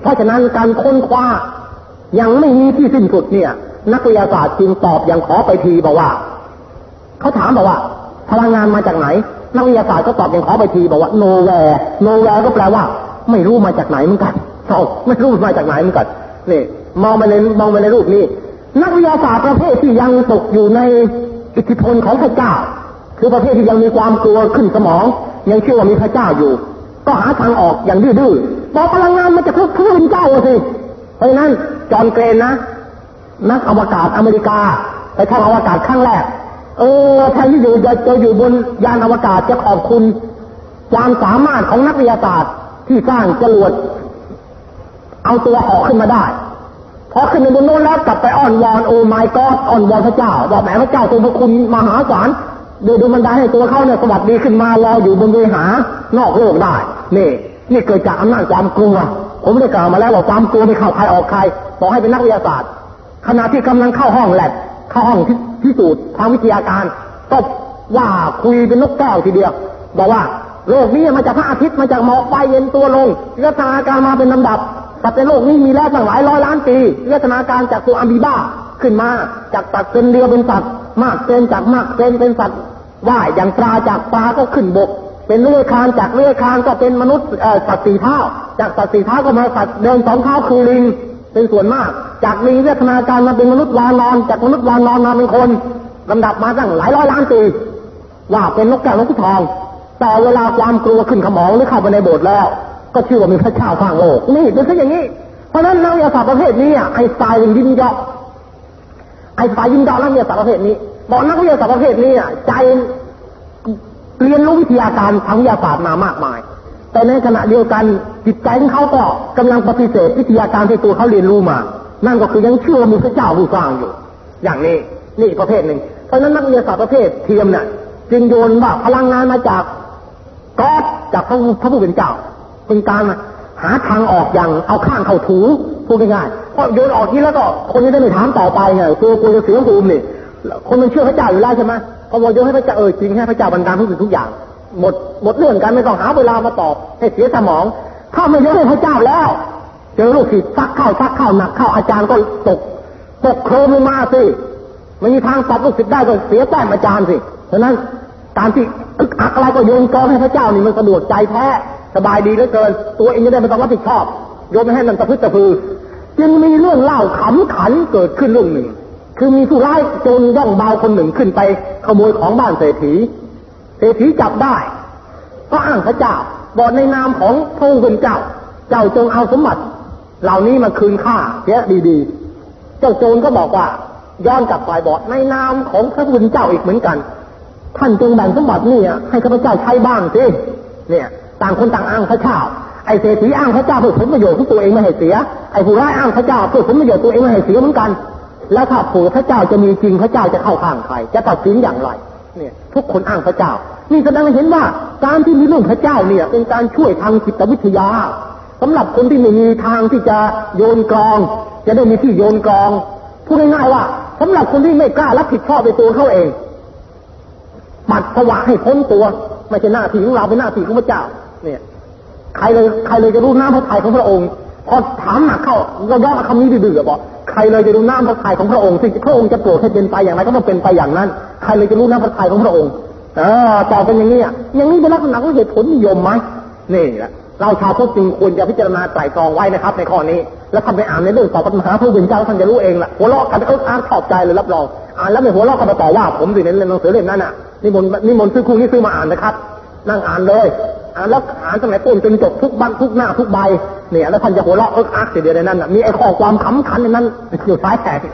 เพราะฉะนั้นการค้นคว้ายังไม่มีที่สิ้นสุดเนี่ยนักวิทยาศาสตร์จึงตอบอย่างขอไปทีบอกว่าเขาถามบอกว่าพลังงานมาจากไหนนักวิทยาศาสตร์ก็ตอบอย่างขอไปทีบอกว่า nowhere ก็แปลว่าไม่รู้มาจากไหนเหมือนกันไม่รู้มาจากไหนเหมือนกันนี่มองไปในรูปนี้นักวิทยาศาสตร์ประเภทที่ยังตกอยู่ในอิทธิพลของพระเจ้าคือประเภทที่ยังมีความกลัวขึ้นสมองยังเชื่อว่ามีพระเจ้าอยู่ก็หาทางออกอย่างดื้อๆบอกพลังงานมันจะทุกข์ผู้เป็นเจ้าสิเพราะฉะนั้นจอห์นเกรนนะนักอวกาศอเมริกาไปทางอวกาศครั้งแรกแทนที่จะอยู่บนยานอวกาศจะขอบคุณความสามารถของนักวิทยาศาสตร์ที่สร้างจรวดเอาตัวออกขึ้นมาได้พอขึ้นไปบนโน้นแล้วกลับไปอ้อนวอนโอ้ my god อ้อนวอนพระเจ้าบอกแหมพระเจ้าทรงพระคุณมหาศาลดูมันได้ให้ตัวเขาเนี่ยสวัสดีขึ้นมารออยู่บนเวหานอกโลกได้นี่เกิดจากอำนาจความกลัวผมได้กล่าวมาแล้วว่าความกลัวไม่เข้าใครออกใครบอกให้เป็นนักวิทยาศาสตร์ขณะที่กำลังเข้าห้องแลบเข้าห้องพิสูจน์ทางวิทยาการก็ว่าคุยเป็นนกแก้วทีเดียวบอกว่าโลกนี้มาจากพระอาทิตย์มาจากหมอกไฟเย็นตัวลงวิวัฒนาการมาเป็นลำดับสัตว์ในโลกนี้มีแล้วตั้งหลายร้อยล้านปีวิวัฒนาการจากตัวอะมีบาขึ้นมาจากตัดเป็นเดียวเป็นสัตว์มากเป็นจากมากเป็นสัตว์ว่ายอย่างปลาจากปลาก็ขึ้นบกเป็นเลื้อยคลานจากเลื้อยคลานก็เป็นมนุษย์สัตว์สี่เท้าจากสัตว์สี่เท้าก็มาสัตว์เดินสองเท้าคือลิงเป็นส่วนมากจากลิงวิวัฒนาการมาเป็นมนุษย์วานอนจากมนุษย์วานอนมาเป็นคนลำดับมาตั้งหลายร้อยล้านปีว่าเป็นนกแก้วนกขุนทองแต่เวลาความกลัวขึ้นขมองหรือเข้าไปในโบสถ์แล้วก็เชื่อว่ามีพระเจ้าสร้างโลกนี่เป็นแค่อย่างนี้เพราะนั้นนักวิทยาศาสตร์ประเภทนี้ไอน์สไตน์ยิ้มเยาะนักวิทยาศาสตร์ประเภทนี้บอกนักวิทยาศาสตร์ประเภทนี้ใจเรียนรู้วิทยาการทางวิทยาศาสตร์มามากมายแต่ในขณะเดียวกันจิตใจของเขาก็กำลังปฏิเสธวิทยาการที่ตัวเขาเรียนรู้มานั่นก็คือยังเชื่อมีพระเจ้าผู้สร้างอยู่อย่างนี้นี่ประเภทหนึ่งเพราะนั้นนักวิทยาศาสตร์ประเภทเทียมเนี่ยจึงโยนว่าพลังงานมาจากก๊อดจากพระผู้เป็นเจ้าเป็นการหาทางออกอย่างเอาข้างเข้าถูพูดง่ายๆเพราะโยนออกนี้แล้วก็คนจะได้ไม่ถามต่อไปไงตัวกูจะเสียภูมินี่คนมันเชื่อพระเจ้าอยู่แล้วใช่ไหมพอโยนให้พระเจ้าจริงให้พระเจ้าบันดาลทุกสิ่งทุกอย่างหมดเรื่องกันไม่ต้องหาเวลามาตอบให้เสียสมองถ้าไม่โยนให้พระเจ้าแล้วเจอลูกศิษย์ซักเข้าหนักเข้าอาจารย์ก็ตกโครมลงมาสิไม่มีทางตอบลูกศิษย์ได้ก็เสียแต้มอาจารย์สิเพราะนั้นการที่อึกอักอะไรก็โยนกองให้พระเจ้านี่มันสะดวกใจแท้สบายดีเหลือเกินตัวเองจะได้ไม่ต้องรับผิดชอบโยนไปให้มันตะพึดตะพือจึงมีเรื่องเล่าขำขันเกิดขึ้นเรื่องหนึ่งคือมีผู้ร้ายโจรย่องเบาคนหนึ่งขึ้นไปขโมยของบ้านเศรษฐีจับได้ก็อ้างพระเจ้าบอกในนามของพระผู้เป็นเจ้าจงเอาสมบัติเหล่านี้มาคืนข้าเสียดีๆเจ้าโจรก็บอกว่าย้อนกลับไปบอกในนามของพระผู้เป็นเจ้าอีกเหมือนกันท่านจงแบ่งสมบัตินี่ให้ข้าพเจ้าใช้บ้างสิเนี่ยต่างคนต่างอ้างพระเจ้าไอ้เศรษฐีอ้างพระเจ้าเพื่อผลประโยชน์ของตัวเองไม่ให้เสียไอ้ผู้ร้ายอ้างพระเจ้าเพื่อผลประโยชน์ตัวเองไม่ให้เสียเหมือนกันแล้วถ้าผู้พระเจ้าจะมีจริงพระเจ้าจะเข้าข้างใครจะตัดสินอย่างไรเนี่ยทุกคนอ้างพระเจ้านี่แสดงให้เห็นว่าการที่มีเรื่องพระเจ้าเนี่ยเป็นการช่วยทางจิตวิทยาสำหรับคนที่ไม่มีทางที่จะโยนกลองจะได้มีที่โยนกลองพูดง่ายๆว่าสำหรับคนที่ไม่กล้ารับผิดชอบในตัวเขาเองปัดสวะให้พ้นตัวไม่ใช่หน้าที่ของเราเป็นหน้าที่ของพระเจ้าเนี่ยใครเลยจะรู้น้ำพระทัยของพระองค์พอถามหนักเข้าเราย้อนคำนี้ดื้อๆบอกใครเลยจะรู้น้ำพระทัยของพระองค์ที่พระองค์จะโปรดให้เป็นไปอย่างไรก็ต้องเป็นไปอย่างนั้นใครเลยจะรู้น้ำพระทัยของพระองค์ต่อเป็นอย่างนี้อย่างนี้เป็นลักษณะของเหตุผลนิยมไหมนี่แหละเราชาวพุทธจึงควรจะพิจารณาไตร่ตรองไว้นะครับในข้อนี้แล้วทำไปอ่านในเรื่องตอบปัญหาพระผู้เป็นเจ้าท่านจะรู้เองแหละหัวเราะกันอ่านชอบใจเลยรับรองอ่านแล้วไม่หัวเราะกันมาต่อว่าผมสิในหนังสือเล่มนั้นน่ะนิมนต์ซื้อคู่นี้ซื้อมาอ่านนะครับนั่งอ่านเลยอ่านแล้วอ่านตั้งแต่ต้นจนจบทุกบันทุกหน้าทุกใบเนี่ยแล้วท่านจะหัวเราะอักเดี๋ยวในนั้นน่ะมีไอ้ข้อความขำขันในนั้นอยู่ท้ายแถบ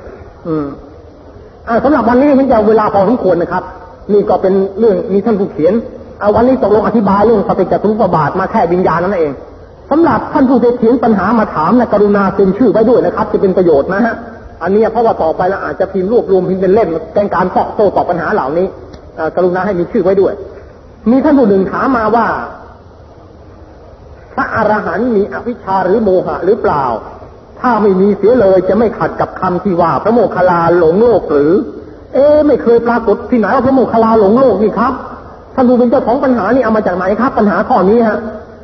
สำหรับวันนี้มันจะเวลาพอสมควรนะครับนี่ก็เป็นเรื่องมีท่านผู้เขียนวันนี้ตกลงอธิบายเรื่องสติจตุปบาทมาแค่วิญญาณนั่นเองสำหรับท่านผู้เขียนปัญหามาถามนะกรุณาเซ็นชื่อไว้ด้วยนะครับจะเป็นประโยชน์นะฮะอันนี้เพราะว่าต่อไปเราอาจจะพิมพ์รวบรวมพิมพ์เป็นเล่มเป็นการโต้ตอบปัญหาเหล่านี้กรุณาให้มีชื่อไว้ด้วยมีท่านผู้หนึ่งถามมาว่าพระอรหันต์มีอวิชชาหรือโมหะหรือเปล่าถ้าไม่มีเสียเลยจะไม่ขัดกับคำที่ว่าพระโมคคัลลาหลงโลกหรือไม่เคยปรากฏที่ไหนว่าพระโมคคัลลาหลงโลกนี่ครับท่านผู้เป็นเจ้าของปัญหานี่เอามาจากไหนครับปัญหาข้อนี้ฮะ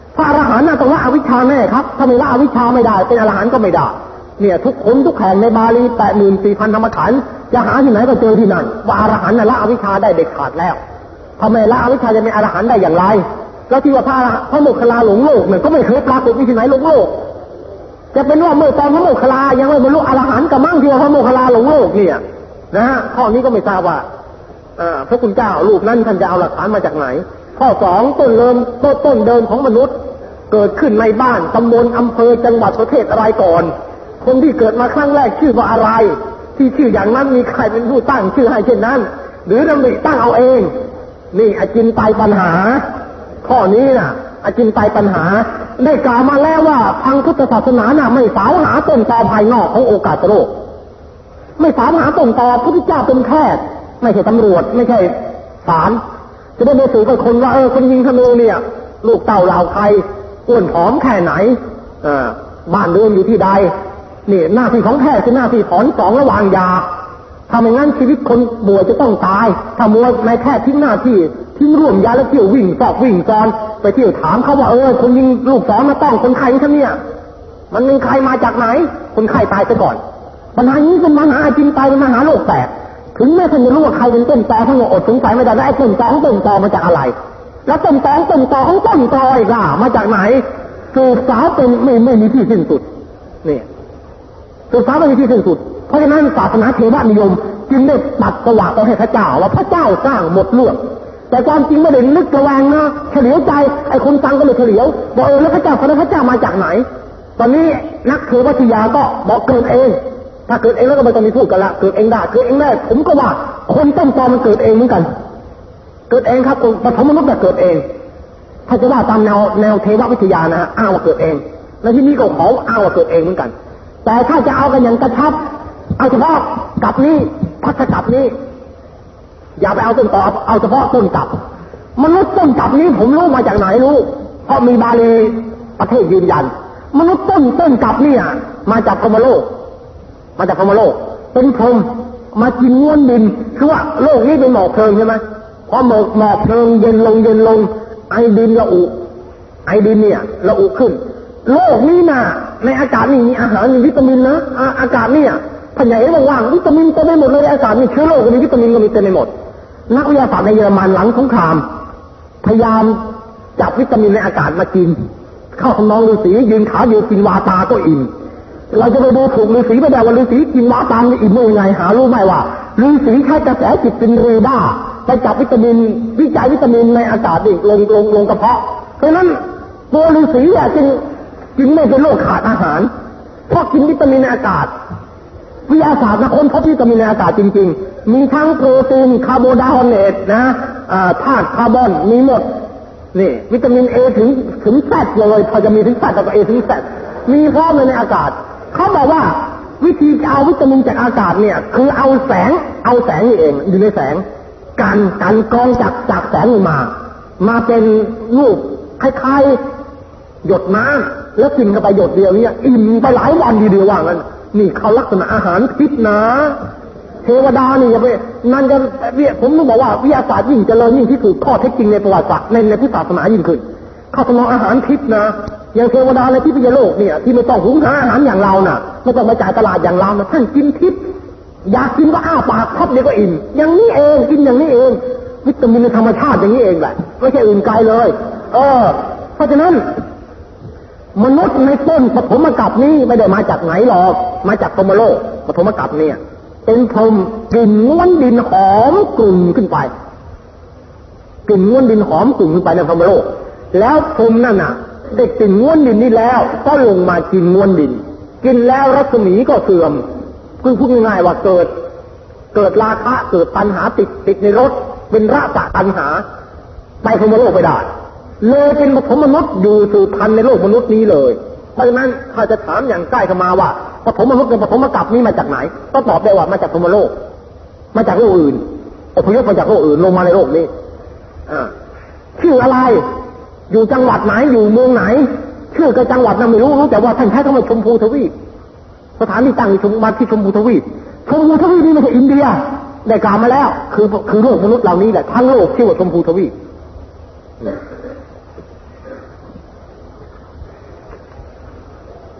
พระอรหันต์ต้องละอวิชชาแน่ครับถ้าไม่ละอวิชชาไม่ได้เป็นอรหันต์ก็ไม่ได้เนี่ยทุกคนทุกแห่งในบาลี 84,000 ธรรมขันธ์จะหาที่ไหนก็เจอที่นั่นว่าอรหันต์ละอวิชชาได้เด็ดขาดแล้วทำไมละอวิชชาจะเป็นอรหันต์ได้อย่างไรแล้วที่ว่าพระโมคคัลลาหลงโลกเนี่ยก็ไม่เคยปรากฏที่ไหนหลงโลกจะเป็นว่าเมื่อตอนพระโมคคัลลายังไม่บรรลุอรหันต์กับมั่งที่ว่าพระโมคคัลลาหลงโลกเนี่ยนะฮะข้อนี้ก็ไม่ทราบว่าพระคุณเจ้ารูปนั้นท่านจะเอาหลักฐานมาจากไหนข้อ2ต้นเดิมของมนุษย์เกิดขึ้นในบ้านตำบลอำเภอจังหวัดประเทศอะไรก่อนคนที่เกิดมาครั้งแรกชื่อว่าอะไรที่ชื่ออย่างนั้นมีใครเป็นผู้ตั้งชื่อให้เช่นนั้นหรือดำริตั้งเอาเองนี่อจินไตยปัญหาข้อนี้นะอจินไตยปัญหาได้กล่าวมาแล้วว่าทางพุทธศาสนาน่ะไม่สาวหาต้นตอภายนอกของโอกาสโลกไม่สาวหาต้นตอพุทธเจ้าเป็นแพทย์ไม่ใช่ตำรวจไม่ใช่ศาลจะได้ไปสื่อกับคนว่าคนยิงธนูเนี่ยลูกเต่าเหล่าใครอ้วนผอมแค่ไหนบ้านเรือนอยู่ที่ใดนี่หน้าที่ของแพทย์คือหน้าที่ถอนสองระหว่างยาถ้าไม่งั้นชีวิตคนป่วยจะต้องตายถ้ามัวในแพทย์ทิ้งหน้าที่ทิ้งร่วมยาแล้วเที่ยววิ่งซอกวิ่งจอนไปเที่ยวถามเขาว่าคนยิงลูกศรมาต้องคนไข้ท่านเนี่ยมันเป็นใครมาจากไหนคนไข้ตายซะก่อนปัญหานี้เป็นปัญหาจริงตายเป็นปัญหาโลกแตกถึงแม้ท่านจะรู้ว่าใครเป็นต้นตอท่านก็อดสงสัยไม่ได้ว่าไอ้ต้นตอของต้นตอมาจากอะไรแล้วต้นตอของต้นตอของต้นตออีกล่ะมาจากไหนสืบสาวเป็นไม่มีที่สิ้นสุดนี่สืบสาวไม่มีที่สิ้นสุดเพราะฉะนั้นศาสนาเทวนิยมจึงได้ปัดสว่างต่อให้พระเจ้าว่าพระเจ้าสร้างหมดเรื่องแต่ความจริงไม่ได้นึกระแวงนะเฉลียวใจไอ้คนฟังก็เลยเฉลียวบอกแล้วพระเจ้ามาจากไหนตอนนี้นักเทววิทยาก็บอกเกิดเองถ้าเกิดเองแล้วก็ไม่ต้องมีพูดกันละเกิดเองได้ผมก็ว่าคนต้นตอมันเกิดเองเหมือนกันเกิดเองครับปฐมมนุษย์เกิดเองถ้าจะว่าตามแนวเทววิทยานะอ้างว่าเกิดเองแล้วที่นี่ก็เขาอ้างว่าเกิดเองเหมือนกันแต่ถ้าจะเอากันอย่างกระชับเอาเฉพาะกับนี้พัฒกับนี้อย่าไปเอาต้นตอเอาเฉพาะต้นกับมนุษย์ต้นกับนี้ผมรู้มาจากไหนรู้เพราะมีบาลีประเทศยืนยันมนุษย์ต้นกับเนี่ยมาจากพรหมโลกเป็นพรหมมากินง้วนดินคือว่าโลกนี้เป็นหมอกเพลิงใช่ไหมพอหมอกเพลิงเย็นลงไอดินละอุเนี่ยละอุขึ้นโลกนี้น่ะในอากาศนี่มีอาหารมีวิตามินนะอากาศเนี่ยถ้าไหนว่างๆวิตามินเต็มไปหมดเลยอากาศมีเชื้อโรคมีวิตามินก็มีเต็มไปหมดนักวิทยาศาสตร์ในเยอรมันหลังสงครามพยายามจับวิตามินในอากาศมากินเข้าทำนองฤาษียืนขาเดียวกินวาตาก็อิ่มเราจะไปดูถูกฤาษีไม่ได้ว่าฤาษีกินวาตาอิ่มได้ยังไงหารู้ไหมว่าฤาษีใช้กระแสจิตเป็นเรดาร์ไปจับวิตามินวิจัยวิตามินในอากาศนี่ลงกระเพาะเพราะนั้นตัวฤาษีจึงไม่เป็นโรคขาดอาหารเพราะกินวิตามินในอากาศวิทยาศาสตร์ค้นพบวิตามินในอากาศจริงๆมีทั้งโปรตีนคาร์โบไดโอเนตนะธาตุคาร์บอนมีหมดนี่วิตามิน A ถึงแซดเลยพอจะมีถึงแซดกับ A ถึงแซดมีพร้อมเลยในอากาศเขาบอกว่าวิธีเอาวิตามินจากอากาศเนี่ยคือเอาแสงนี่เองอยู่ในแสงการกรองจากแสงมาเป็นรูปคล้ายๆหยดน้ำแล้วกินเข้าไปหยดเดียวเนี่ยอิ่มไปหลายวันทีเดียวว่างั้นนี่เขาลักษณะอาหารพิษนะเทวดานี่อย่าไปนั่นจะผมต้องบอกว่าวิทยาศาสตร์ยิ่งเจริญยิ่งที่สุดข้อเท็จจริงในประวัติศาสตร์ในพุทธศาสนายิ่งขึ้นเข้าทำนองอาหารพิษนะอย่างเทวดาในที่พิยโลกเนี่ยที่ไม่ต้องหุงหาอาหารอย่างเราน่ะไม่ต้องมาจ่ายตลาดอย่างเรานะท่านกินทิพย์อยากกินก็อ้าปากทับเดียวก็อิ่มอย่างนี้เองกินอย่างนี้เองวิตามินในธรรมชาติอย่างนี้เองแหละไม่ใช่อื่นไกลเลยเพราะฉะนั้นมนุษย์ในต้นปฐมกัปนี้ไม่ได้มาจากไหนหรอกมาจากพรหมโลกปฐมกัปเนี่ยเป็นพรหมกลิ่นง้วนดินหอมกลุ่นขึ้นไปกลิ่นง้วนดินหอมกลุ่นขึ้นไปในพรหมโลกแล้วพรหมนั่นน่ะได้กลิ่นง้วนดินนี่แล้วก็ลงมากินง้วนดินกินแล้วรัศมีก็เสื่อมคือพูดง่ายๆว่าเกิดราคะเกิดตัณหาติดในรถเป็นราคะตัณหาไปพรหมโลกไปได้เลยเป็นปฐมมนุษย์อยู่สืบพันธุ์ในโลกมนุษย์นี้เลยเพราะฉะนั้นถ้าจะถามอย่างใกล้เข้ามาว่าปฐมมนุษย์กับปฐมกัปนี้มาจากไหนก็ตอบได้ว่ามาจากพรหมโลกมาจากโลกอื่นอพยพมาจากโลกอื่นลงมาในโลกนี้ชื่ออะไรอยู่จังหวัดไหนอยู่เมืองไหนชื่อกับจังหวัดนั้นไม่รู้แต่ว่าท่านใช้คำว่าชมพูทวีปสถานที่ตั้งมาที่ชมพูทวีปนี่ไม่ใช่อินเดียได้กล่าวมาแล้วคือโลกมนุษย์เหล่านี้แหละทั้งโลกชื่อว่าชมพูทวีป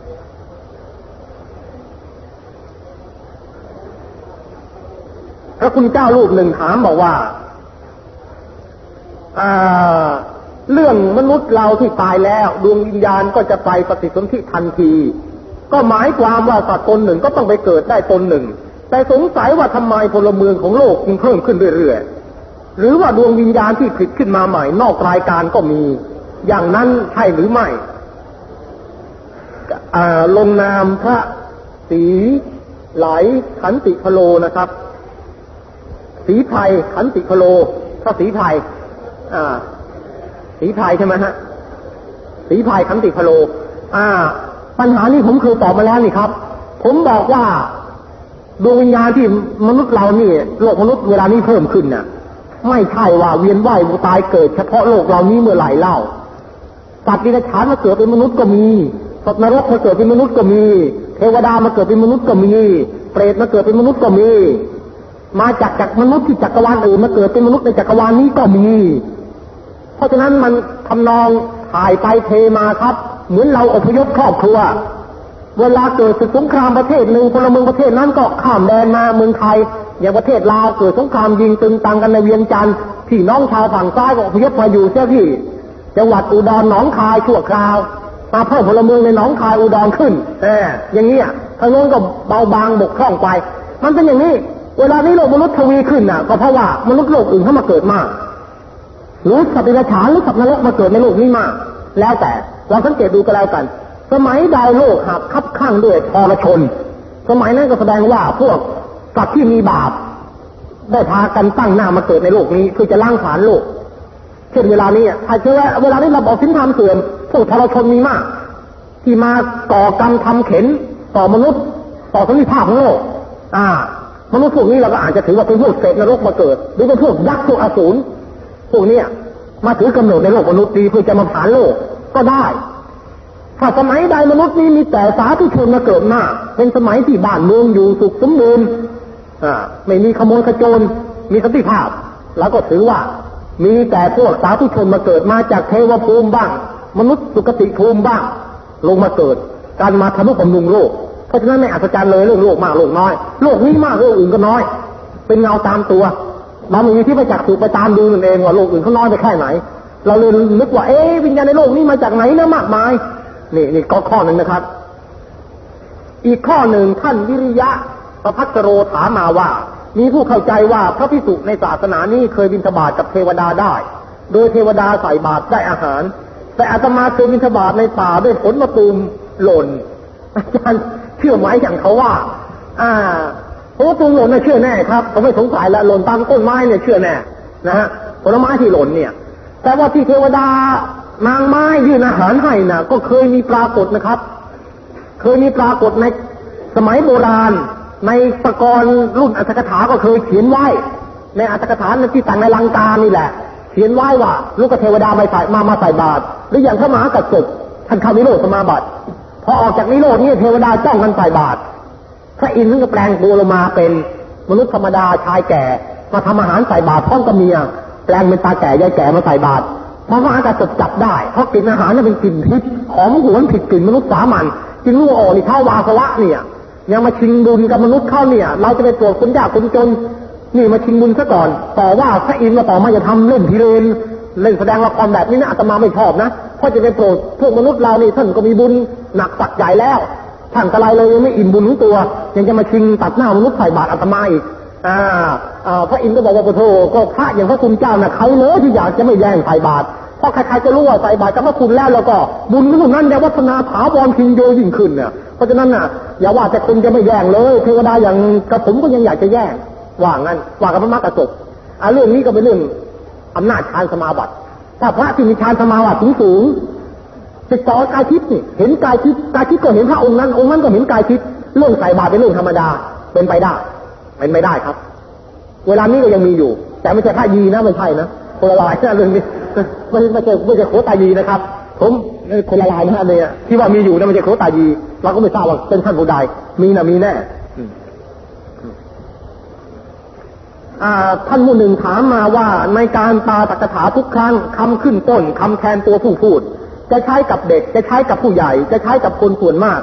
พระคุณเจ้ารูปหนึ่งถามบอกว่าเรื่องมนุษย์เราที่ตายแล้วดวงวิญญาณก็จะไปปฏิสนธิทันทีก็หมายความว่าสัตว์ตนหนึ่งก็ต้องไปเกิดได้ตนหนึ่งแต่สงสัยว่าทำไมพลเมืองของโลกจึงเพิ่มขึ้นเรื่อยๆหรือว่าดวงวิญญาณที่ผลิตขึ้นมาใหม่นอกรายการก็มีอย่างนั้นใช่หรือไม่ลงนามพระศรีไหลขันติพโลนะครับศรีไพรขันติพโลพระศรีไพรศรีไพรใช่ไหมฮะศรีไพรขันติพโลปัญหานี้ผมเคยตอบมาแล้วนี่ครับผมบอกว่าดวงวิญญาณที่มนุษย์เรานี่โลกมนุษย์เวลานี้เพิ่มขึ้นน่ะไม่ใช่ว่าเวียนว่ายตายเกิดเฉพาะโลกเรานี้เมื่อไหร่เล่าสัตว์ดิบฉานมาเกิดเป็นมนุษย์ก็มีสัตว์นรกมาเกิดเป็นมนุษย์ก็มีเทวดามาเกิดเป็นมนุษย์ก็มีเปรตมาเกิดเป็นมนุษย์ก็มีมาจากมนุษย์ที่จักรวาลอื่นมาเกิดเป็นมนุษย์ในจักรวาลนี้ก็มีเพราะฉะนั้นมันทำนองถ่ายไปเทมาครับเหมือนเราอพยพครอบครัวเวลาเกิดสงครามประเทศหนึ่งพลเมืองประเทศนั้นก็ข้ามแดนมาเมืองไทยอย่างประเทศลาวเกิดสงครามยิงตึงตังกันในเวียงจันทร์พี่น้องชาวฝั่งซ้ายก็อพยพมาอยู่เสียที่จังหวัดอุดรหนองคายชั่วคราวมาเพิ่มพลเมืองในหนองคายอุดรขึ้นอย่างนี้ทางโน้นก็เบาบางบกพร่องไปมันเป็นอย่างนี้เวลานี้โลกมนุษย์ทวีขึ้นน่ะก็เพราะว่ามนุษย์โลกอื่นเข้ามาเกิดมากหรือสัตว์ดิบฉานหรือสัตว์นรกมาเกิดในโลกนี้มากแล้วแต่เราสังเกตดูก็แล้วกันสมัยใดโลกหักคับข้างด้วยทรชนสมัยนั้นก็แสดงว่าพวกสัตว์ที่มีบาปได้พากันตั้งหน้ามาเกิดในโลกนี้คือจะล้างผลาญโลกเช่นเวลานี้ถ้าเชื่อว่าเวลานี้เราบอกสินธรรมเสื่อมพวกทรชนมีมากที่มาก่อกรรมทำเข็ญต่อมนุษย์ต่อสันติภาพของโลกมนุษย์พวกนี้เราก็อาจจะถือว่าเป็นพวกเศษนรกมาเกิดหรือเป็นพวกยักษ์พวกอสูรพวกนี้มาถือกำเนิดในโลกมนุษย์ดีเพื่อจะมาผ่านโลกก็ได้ถ้าสมัยใดมนุษย์นี้มีแต่สาธุชนมาเกิดมากเป็นสมัยที่บ้านเมืองอยู่สุขสมบูรณ์ไม่มีขโมยขโจรมีสันติภาพแล้วก็ถือว่ามีแต่พวกสาธุชนมาเกิดมาจากเทวภูมิบ้างมนุษย์สุคติภูมิบ้างลงมาเกิดการมาทำนุบำรุงโลกเพราะฉะนั้นไม่อัศจรรย์เลยเรื่องโลกมากโลกน้อยโลกนี้มากโลกอื่นก็น้อยเป็นเงาตามตัวเราไม่มีที่ไปจักสุไปตามดูนั่นเองว่าโลกอื่นเขาน้อยไปแค่ไหนเราเลยนึกว่าวิญญาณในโลกนี้มาจากไหนนะมากมายนี่ก็ข้อหนึ่งนะครับอีกข้อหนึ่งท่านวิริยะประภัสโรถามมาว่ามีผู้เข้าใจว่าพระภิกษุในศาสนานี้เคยบิณฑบาตกับเทวดาได้โดยเทวดาใส่บาตรได้อาหารแต่อาตมาเคยบิณฑบาตในป่าด้วยผลมะตูมหล่นอาจารย์เชื่อไหมอย่างเขาว่าผลมะตูมหล่นน่ะเชื่อแน่ครับผมไม่สงสัยละหล่นตามต้นไม้เนี่ยเชื่อแน่นะฮะผลไม้ที่หล่นเนี่ยแต่ว่าที่เทวดานางไม้ยื่นอาหารให้น่ะก็เคยมีปรากฏนะครับเคยมีปรากฏในสมัยโบราณในตะกอนรุ่นอัตถกถาก็เคยเขียนไว้ในอัตถกถาที่ต่างในลังกานี่แหละเขียนไว้ว่าลูกเทวดามาใส่บาตรหรืออย่างพระมหากัสสปท่านเข้านิโรธสมาบัติพอออกจากนิโรธนี่เทวดาจ้องกันใส่บาตรพระอินทร์ก็แปลงตัวลงมาเป็นมนุษย์ธรรมดาชายแก่มาทำอาหารใส่บาตรพร้อมกับเมียแปลงเป็นตาแก่ยายแก่มาใส่บาตรพระมหากัสสปจับได้เพราะกลิ่นอาหารนั้นเป็นกลิ่นพิษหอมหวนผิดกลิ่นมนุษย์สามัญจึงรู้ว่านี่เท่าวาสวะเนี่ยยังมาชิงบุญกับมนุษย์เข้าเนี่ยเราจะไปโปรดคนยากคนจนนี่มาชิงบุญซะก่อนต่อว่าพระอินทร์มาต่อมาจะทำเล่นพิเรนเล่นแสดงละครแบบนี้นะอาตมาไม่ชอบนะเพราะจะไปโปรดพวกมนุษย์เรานี่ท่านก็มีบุญหนักสักใหญ่แล้วท่านกระไรเลยยังไม่อิ่มบุญของตัวยังจะมาชิงตัดหน้ามนุษย์ใส่บาตรอาตมาอีกพระอินทร์ก็บอกว่าโธ่ก็พระอย่างพระคุณเจ้าน่ะเขาเลยที่อยากจะไม่แย่งใส่บาตรเพราะใครๆจะรู้ว่าใส่บาตรกับพระคุณแล้วก็บุญของนั้นจะวัฒนาถาวรพิงโยยิ่งขึ้นเนี่ยเพราะฉะนั้นน่ะอย่าว่าแต่คนจะไม่แย่งเลยเทวดาอย่างกระผมก็ยังอยากจะแย่งว่างั้นว่ากับพระมหากระสบเรื่องนี้ก็เป็นเรื่องอำนาจฌานสมาบัติถ้าพระที่มีฌานสมาบัติสูงติดต่อกายทิพย์นี่เห็นกายทิพย์ก็เห็นพระองค์นั้นก็เห็นกายทิพย์เรื่องใส่บาตรเป็นเรื่องธรรมดาเป็นไปได้เป็นไม่ได้ครับเวลานี้ก็ยังมีอยู่แต่ไม่ใช่พระยีนะไม่ใช่นะคนละลายนะเรื่องนี้ไม่ใช่โคตายีนะครับผมคนละลายนะเนี่ยที่ว่ามีอยู่นะไม่ใช่โคตายีเราก็ไม่ทราบว่าเป็นท่านผู้ใดมีนะมีแน่ท่านผู้หนึ่งถามมาว่าในการปาฐกถาทุกครั้งคำขึ้นต้นคำแทนตัวผู้พูดจะใช้กับเด็กจะใช้กับผู้ใหญ่จะใช้กับคนส่วนมาก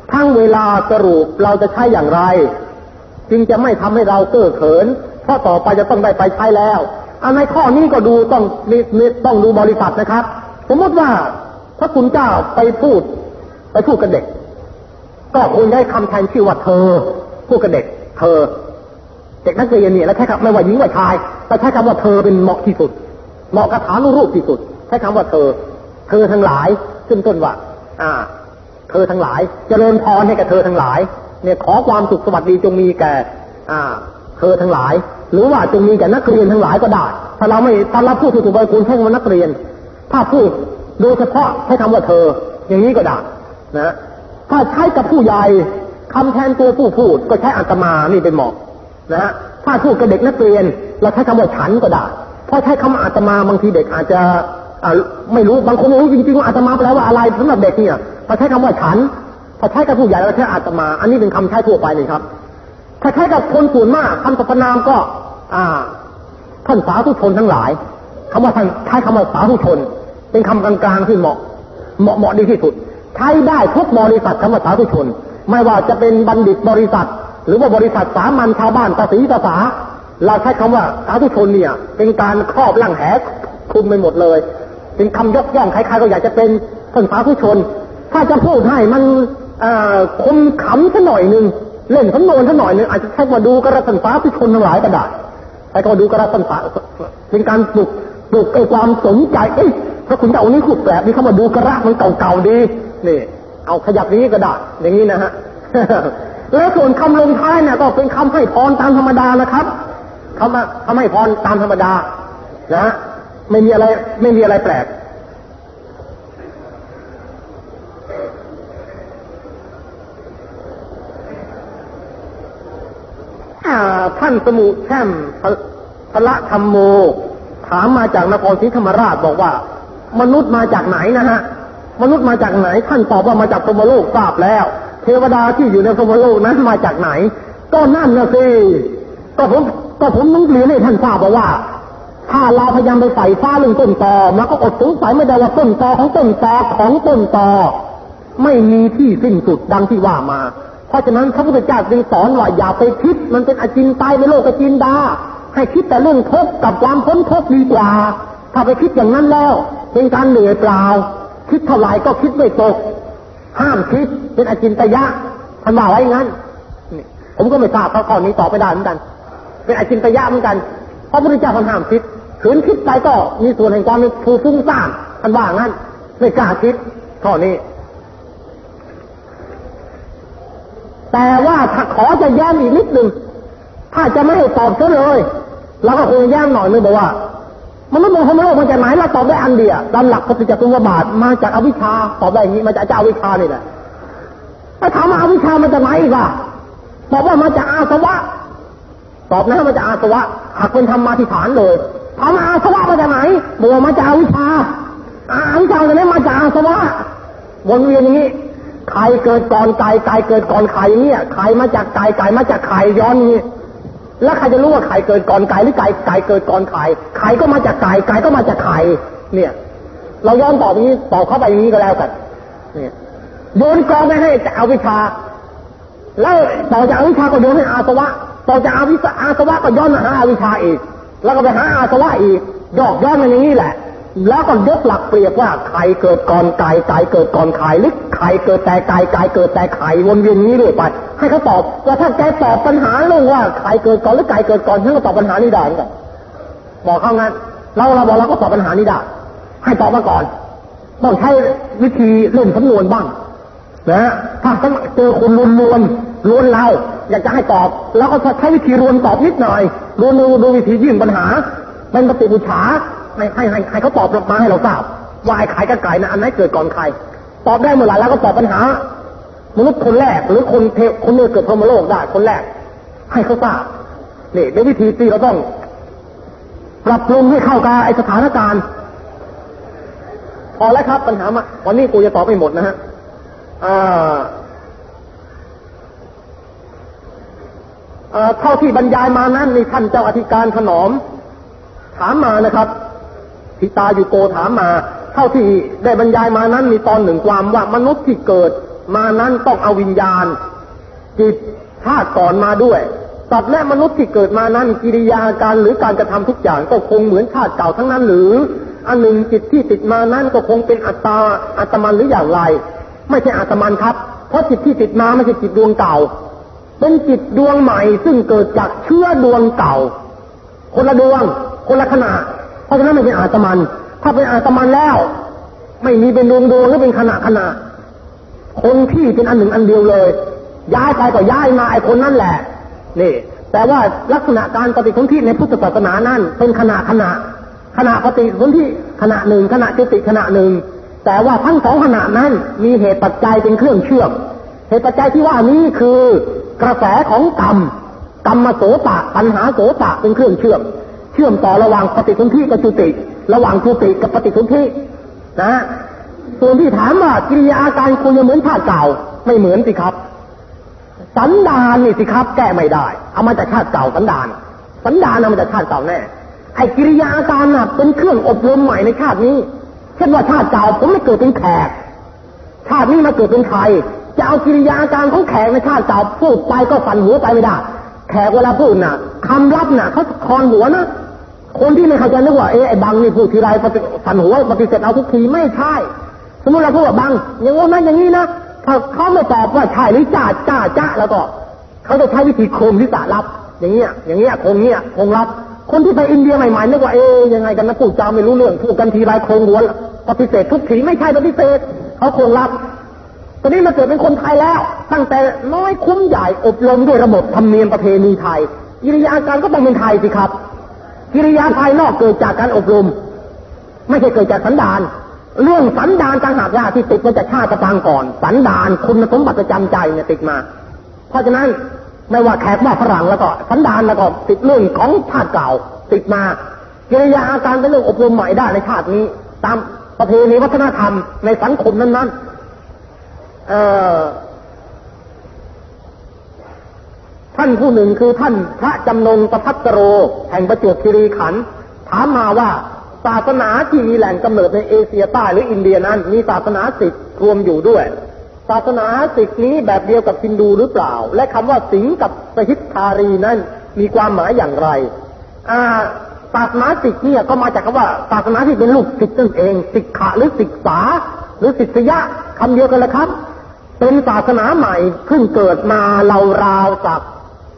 ทั้งเวลาสรุปเราจะใช้อย่างไรจึงจะไม่ทำให้เราเก้อเขินเพราะต่อไปจะต้องได้ไปใช้แล้วในข้อนี้ก็ดูต้องดูบริษัทนะครับสมมติว่าถ้าคุณเจ้าไปพูดกับเด็กก็คุณได้คำแทนชื่อว่าเธอพูดกับเด็กเธอเด็กนักเรียนเนี่ยแล้วใช้คำไม่ว่าหญิงว่าชายแต่ใช้คำว่าเธอเป็นเหมาะที่สุดเหมาะกับฐานุรูปที่สุดใช้คำว่าเธอทั้งหลายขึ้นต้นว่าเธอทั้งหลายเจริญพรให้กับเธอทั้งหลายเนี่ยขอความสุขสวัสดีจงมีแก่เธอทั้งหลายหรือว่าจงมีแก่นักเรียนทั้งหลายก็ได้ถ้าเราพูดถูกๆไปคุณใช้คำว่านักเรียนถ้าพูดโดยเฉพาะใช้คำว่าเธออย่างนี้ก็ได้นะถ้าใช้กับผู้ใหญ่คำแทนตัวผู้พูดก็ใช้อาตมานี่เป็นเหมาะนะถ้าพูดกับเด็กนักเรียนเราใช้คำว่าฉันก็ได้เพราะใช้คำว่าอาตมาบางทีเด็กอาจจะไม่รู้บางคนไม่รู้จริงๆว่าอาตมาแปลว่าอะไรสำหรับเด็กเนี่ยพอใช้คำว่าฉันพอใช้กับผู้ใหญ่เราใช้อาตมาอันนี้เป็นคำใช้ทั่วไปนี่ครับถ้าใช้กับคนส่วนมากคำสรรพนามก็ท่านสาธุชนทั้งหลายคำว่าท่านใช้คำว่าสาธุชนเป็นคำกลางๆที่เหมาะดีที่สุดใช้ได้ทุกบริษัทคำว่าสาธุชนไม่ว่าจะเป็นบัณฑิตบริษัทหรือว่าบริษัทสามัญชาวบ้านภาษีภาษาเราใช้คำว่าสาธุชนเนี่ยเป็นการครอบร่างแหคลุมไปหมดเลยเป็นคำยกย่องใครๆก็อยากจะเป็นท่านสาธุชนถ้าจะพูดให้มันคมขำสักหน่อยนึงเล่นสำนวนสักหน่อยนึงอาจจะใช้ว่าดูกระสันสาธุชนทั้งหลายก็ได้ใช้คำว่าดูกระสันสาเป็นการปลุกความสนใจถ้าคุณจะเอานี้ขุดแบบนี้เข้ามาดูกระมันเก่าๆดีนี่เอาขยับนี้ก็ได้อย่างนี้นะฮะ แล้วส่วนคำลงท้ายเนี่ยก็เป็นคำให้พรตามธรรมดานะครับคำให้พรตามธรรมดานะไม่มีอะไรแปลกท่านสมุแช่มพระธรรมโมถามมาจากนครศรีธรรมราชบอกว่ามนุษย์มาจากไหนนะฮะมนุษย์มาจากไหนท่านตอบว่ามาจากพรหมโลกทราบแล้วเทวดาที่อยู่ในพรหมโลกนั้นมาจากไหนก็นั่นนะสิก็ผมต้องเรียนให้ท่านทราบว่าถ้าเราพยายามไปใส่ฟ้าเรื่องต้นตอแล้วก็อดสงสัยไม่ได้ว่าต้นตอของต้นตอของต้นตอไม่มีที่สิ้นสุดดังที่ว่ามาเพราะฉะนั้นพระพุทธเจ้าจึงสอนว่าอย่าไปคิดมันเป็นอจินไตยในโลกอจินดาให้คิดแต่เรื่องทุกข์กับความพ้นทุกข์ดีกว่าถ้าไปคิดอย่างนั้นแล้วเป็นการเหนื่อยเปล่าคิดเท่าไหร่ก็คิดไม่ตกห้ามคิดเป็นอจินตยะท่านว่าไว้งั้นผมก็ไม่ทราบข้อนี้ตอบไม่ได้เหมือนกันเป็นอจินตยะเหมือนกันเพราะพระพุทธเจ้าท่านห้ามคิดขืนคิดไปก็มีส่วนแห่งความฟุ้งซ่านท่านว่างั้นไม่กล้าคิดข้อนี้แต่ว่าถ้าขอจะแย้มอีกนิดนึงถ้าจะไม่ให้ตอบซะเลยเราก็คงแย้มหน่อยนึงบอกว่ามนุษย์มองพรหมโลกมาจากไหนเราตอบได้อันเดียวตามหลักปฏิจจสมุปบาทมาจากอวิชชาตอบได้อย่างนี้มาจากอวิชชานี่แหละถ้าถามว่าอวิชชามาจากไหนอีกล่ะตอบว่ามาจากอาสวะตอบนะมาจากอาสวะหากเป็นธรรมาธิฐานเลยถามว่าอาสวะมาจากไหนบอกว่ามาจากอวิชชาอวิชชาเลยไม่มาจากอาสวะวนเวียนอย่างนี้ไข่เกิดก่อนไก่ไก่เกิดก่อนไข่เนี่ยไข่มาจากไก่ไก่มาจากไข่ย้อนนี้แล้วใครจะรู้ว่าไข่เกิดก่อนไก่หรือไก่เกิดก่อนไข่ไข่ก็มาจากไก่ไก่ก็มาจากไข่เนี่ยเราย้อนตอบอย่างนี้ตอบเข้าไปอย่างนี้ก็แล้วกันเนี่ยโยนกองไปให้อวิชชาแล้วต่อจากอวิชชาก็โยนให้อาสวะต่อจากอาสวะก็ย้อนมาหาอวิชชาอีกแล้วก็ไปหาอาสวะอีกย้อนมาอย่างนี้แหละแล้วก็ยกหลักเปรียบว่าไข่เกิดก่อนไก่ไก่เกิดก่อนไข่หรือไข่เกิดแต่ไก่ไก่เกิดแต่ไข่วนเวียนนี้เรื่อยไปให้เขาตอบว่าถ้าแกตอบปัญหาเรื่องว่าไข่เกิดก่อนหรือไก่เกิดก่อนฉันก็ตอบปัญหานี้ได้เหมือนกันบอกเขางั้นเราบอกเราก็ตอบปัญหานี้ได้ให้ตอบมาก่อนต้องใช้วิธีเล่นสำนวนบ้างนะถ้าเจอคนล้วนเราอยากจะให้ตอบแล้วก็ใช้วิธีรวนตอบนิดหน่อยรวนดูวิธียื่นปัญหาเป็นปฏิบูชาให้เขาตอบมาให้เราทราบว่าไอ้ไข่กับไก่นะอันไหนเกิดก่อนไข่ตอบได้เมื่อไหร่แล้วก็ตอบปัญหามนุษย์คนแรกหรือคนเนี่ยเกิดพรหมโลกได้คนแรกให้เขาทราบนี่เป็นวิธีที่เราต้องปรับปรุงให้เข้ากับไอ้สถานการณ์พอแล้วครับปัญหามาวันนี้กูจะตอบไม่หมดนะฮะเท่าที่บรรยายมานั้นมีท่านเจ้าอธิการถนอมถามมานะครับทิตาอยู่โกถามมาเท่าที่ได้บรรยายมานั้นมีตอนหนึ่งความว่ามนุษย์ที่เกิดมานั้นต้องเอาวิญญาณจิตชาติก่อนมาด้วยสัตว์และมนุษย์ที่เกิดมานั้นกิริยาการหรือการกระทำทุกอย่างก็คงเหมือนชาติเก่าทั้งนั้นหรืออันหนึ่งจิตที่ติดมานั้นก็คงเป็นอัตมันหรืออย่างไรไม่ใช่อัตมันครับเพราะจิตที่ติดมาไม่ใช่จิตดวงเก่าเป็นจิตดวงใหม่ซึ่งเกิดจากเชื้อดวงเก่าคนละดวงคนละขณะเพราะฉะนั้นไม่เป็นอัตมันถ้าเป็นอัตมันแล้วไม่มีเป็นดวงหรือเป็นขณะคนที่เป็นอันหนึ่งอันเดียวเลยย้ายไปก็ย้ายมาไอ้คนนั่นแหละนี่แต่ว่าลักษณะการปฏิสนธิในพุทธศาสนานั้นเป็นขณะปฏิสนธิขณะหนึ่งขณะจุติขณะหนึ่งแต่ว่าทั้งสองขณะนั้นมีเหตุปัจจัยเป็นเครื่องเชื่อมเหตุปัจจัยที่ว่านี้คือกระแสของกรรมโสตะปัญหาโสตะเป็นเครื่องเชื่อมต่อระหว่างปฏิสนธิกับจุติระหว่างจุติกับปฏิสนธินะส่วนที่ถามว่ากิริยาอาการคุณจะเหมือนชาติเก่าไม่เหมือนสิครับสันดานนี่สิครับแก้ไม่ได้เอามาจากชาติเก่าสันดานเอามาจากชาติเก่าแน่ไอ้กิริยาอาการน่ะเป็นเครื่องอบรมใหม่ในชาตินี้เช่นว่าชาติเก่าผมไม่เกิดเป็นแขกชาตินี้มาเกิดเป็นไทยจะเอากิริยาอาการของแขกในชาติเก่าพูดไปก็สั่นหัวไปไม่ได้แขกเวลาพูดน่ะคำรับน่ะเขาคอนหัวนะคนที่ไม่เข้าใจนึกว่าไอ้บังนี่พูดทีไรสั่นหัวปฏิเสธเอาทุกทีไม่ใช่สมมติเราพูดว่าบังอย่างนั้นอย่างนี้นะถ้าเขาไม่ตอบว่าใช่หรือจ้าแล้วก็เขาจะใช้วิธีโคมที่สารับอย่างเงี้ยคงรับคนที่ไปอินเดียใหม่ๆนึกว่ายังไงกันนะพูดจาไม่รู้เรื่องพูดกันทีไรโคงหัวปฏิเสธทุกทีไม่ใช่ปฏิเสธเขาคงรับตอนนี้มาเกิดเป็นคนไทยแล้วตั้งแต่น้อยคุ้มใหญ่อบรมด้วยระบบธรรมเนียมประเพณีไทยกิริยาการก็ต้องเป็นไทยสิครับกิริยาภายนอกเกิดจากการอบรมไม่ใช่เกิดจากสันดานเรื่องสันดานต่างหากที่ติดมาจากชาติปางก่อนสันดานคุณสมบัติประจำใจเนี่ยติดมาเพราะฉะนั้นไม่ว่าแขกว่าฝรั่งแล้วก็สันดานแล้วก็ติดเรื่องของชาติเก่าติดมากิริยาอาการเป็นเรื่องอบรมใหม่ได้ในชาตินี้ตามประเพณีวัฒนธรรมในสังคมนั้นท่านผู้หนึ่งคือท่านพระจำนงประภัตโรแห่งประจวบคีรีขันธ์ถามมาว่าศาสนาที่มีแหล่งกำเนิดในเอเชียใต้หรืออินเดียนั้นมีศาสนาสิกรวมอยู่ด้วยศาสนาสิกนี้แบบเดียวกับฮินดูหรือเปล่าและคำว่าสิงกับสหิทธารีนั้นมีความหมายอย่างไรศาสนาสิกเนี่ยก็มาจากคำว่าศาสนาที่เป็นลูกศิษย์นั่นเองศิกขะหรือศึกษาหรือศิษยะคำเดียวกันเลยครับเป็นศาสนาใหม่เพิ่งเกิดมาราวๆจาก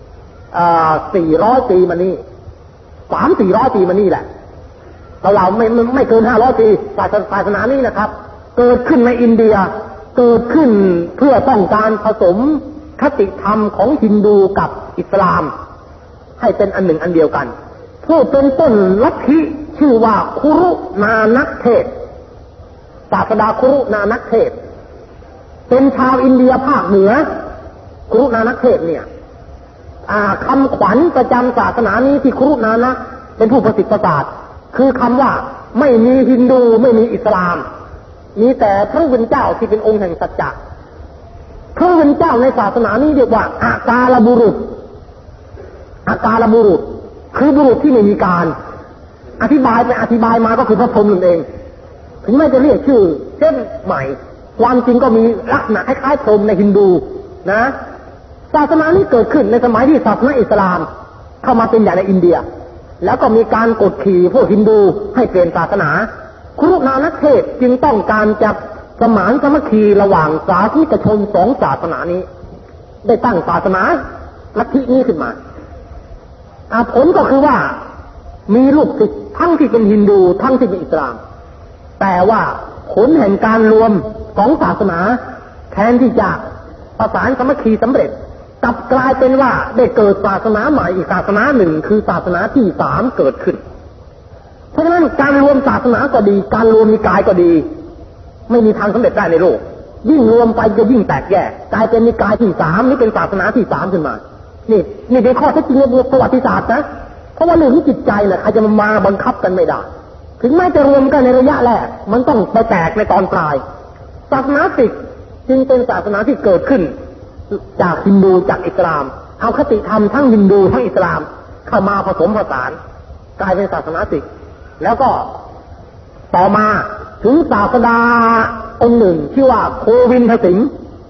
400 ปีมานี่300-400 ปีมานี่แหละเราไม่เกิน500 ปีศาสนานี้นะครับเกิดขึ้นในอินเดียเกิดขึ้นเพื่อต้องการผสมคติธรรมของฮินดูกับอิสลามให้เป็นอันหนึ่งอันเดียวกันผู้เป็นต้นลัทธิชื่อว่าคุรุนานักเทศศาสดาคุรุนานักเทศเป็นชาวอินเดียภาคเหนือคุรุนานักเทศเนี่ยคำขวัญประจำศาสนานี้ที่คุรุนานะเป็นผู้ประสิทธิ์ประสาทคือคำว่าไม่มีฮินดูไม่มีอิสลามมีแต่พระผู้เป็นเจ้าที่เป็นองค์แห่งสัจจะพระผู้เป็นเจ้าในศาสนานี้เรียกว่าอากาลบุรุษคือบุรุษที่ไม่มีการอธิบายมาก็คือพระพรหมนั่นเองถึงแม้จะเรียกชื่อเช่นใหม่ความจริงก็มีลักษณะคล้ายๆพรหมในฮินดูนะศาสนานี้เกิดขึ้นในสมัยที่ศาสนาอิสลามเข้ามาเป็นใหญ่ในอินเดียแล้วก็มีการกดขี่พวกฮินดูให้เปลี่ยนศาสนาคุรุนานักเทศจึงต้องการจะสมานสามัคคีระหว่างสาธุชนสองศาสนานี้ได้ตั้งศาสนาลัทธินี้ขึ้นมาผลก็คือว่ามีลูกศิษย์ทั้งที่เป็นฮินดูทั้งที่เป็นอิสลามแต่ว่าผลแห่งการรวมสองศาสนาแทนที่จะประสานสามัคคีสำเร็จกลับกลายเป็นว่าได้เกิดศาสนาใหม่อีกศาสนาหนึ่งคือศาสนาที่3เกิดขึ้นเพราะฉะนั้นการรวมศาสนาก็ดีการรวมนิกายก็ดีไม่มีทางสำเร็จได้ในโลกยิ่งรวมไปจะยิ่งแตกแยกกลายเป็นนิกายที่3นี่เป็นศาสนาที่3ขึ้นมานี่เป็นข้อเท็จจริงในประวัติศาสตร์นะเพราะว่าเรื่องจิตใจน่ะใครจะมาบังคับกันไม่ได้ถึงแม้จะรวมกันในระยะแรกมันต้องไปแตกในตอนปลายศาสนาสิกจึงเป็นศาสนาที่เกิดขึ้นจากฮินดูจากอิสลามเอาคติธรรมทั้งฮินดูทั้งอิสลามเข้ามาผสมผสานกลายเป็นศาสนาสิกแล้วก็ต่อมาถึงศาสดาองค์หนึ่งชื่อว่าโควินทสิงห์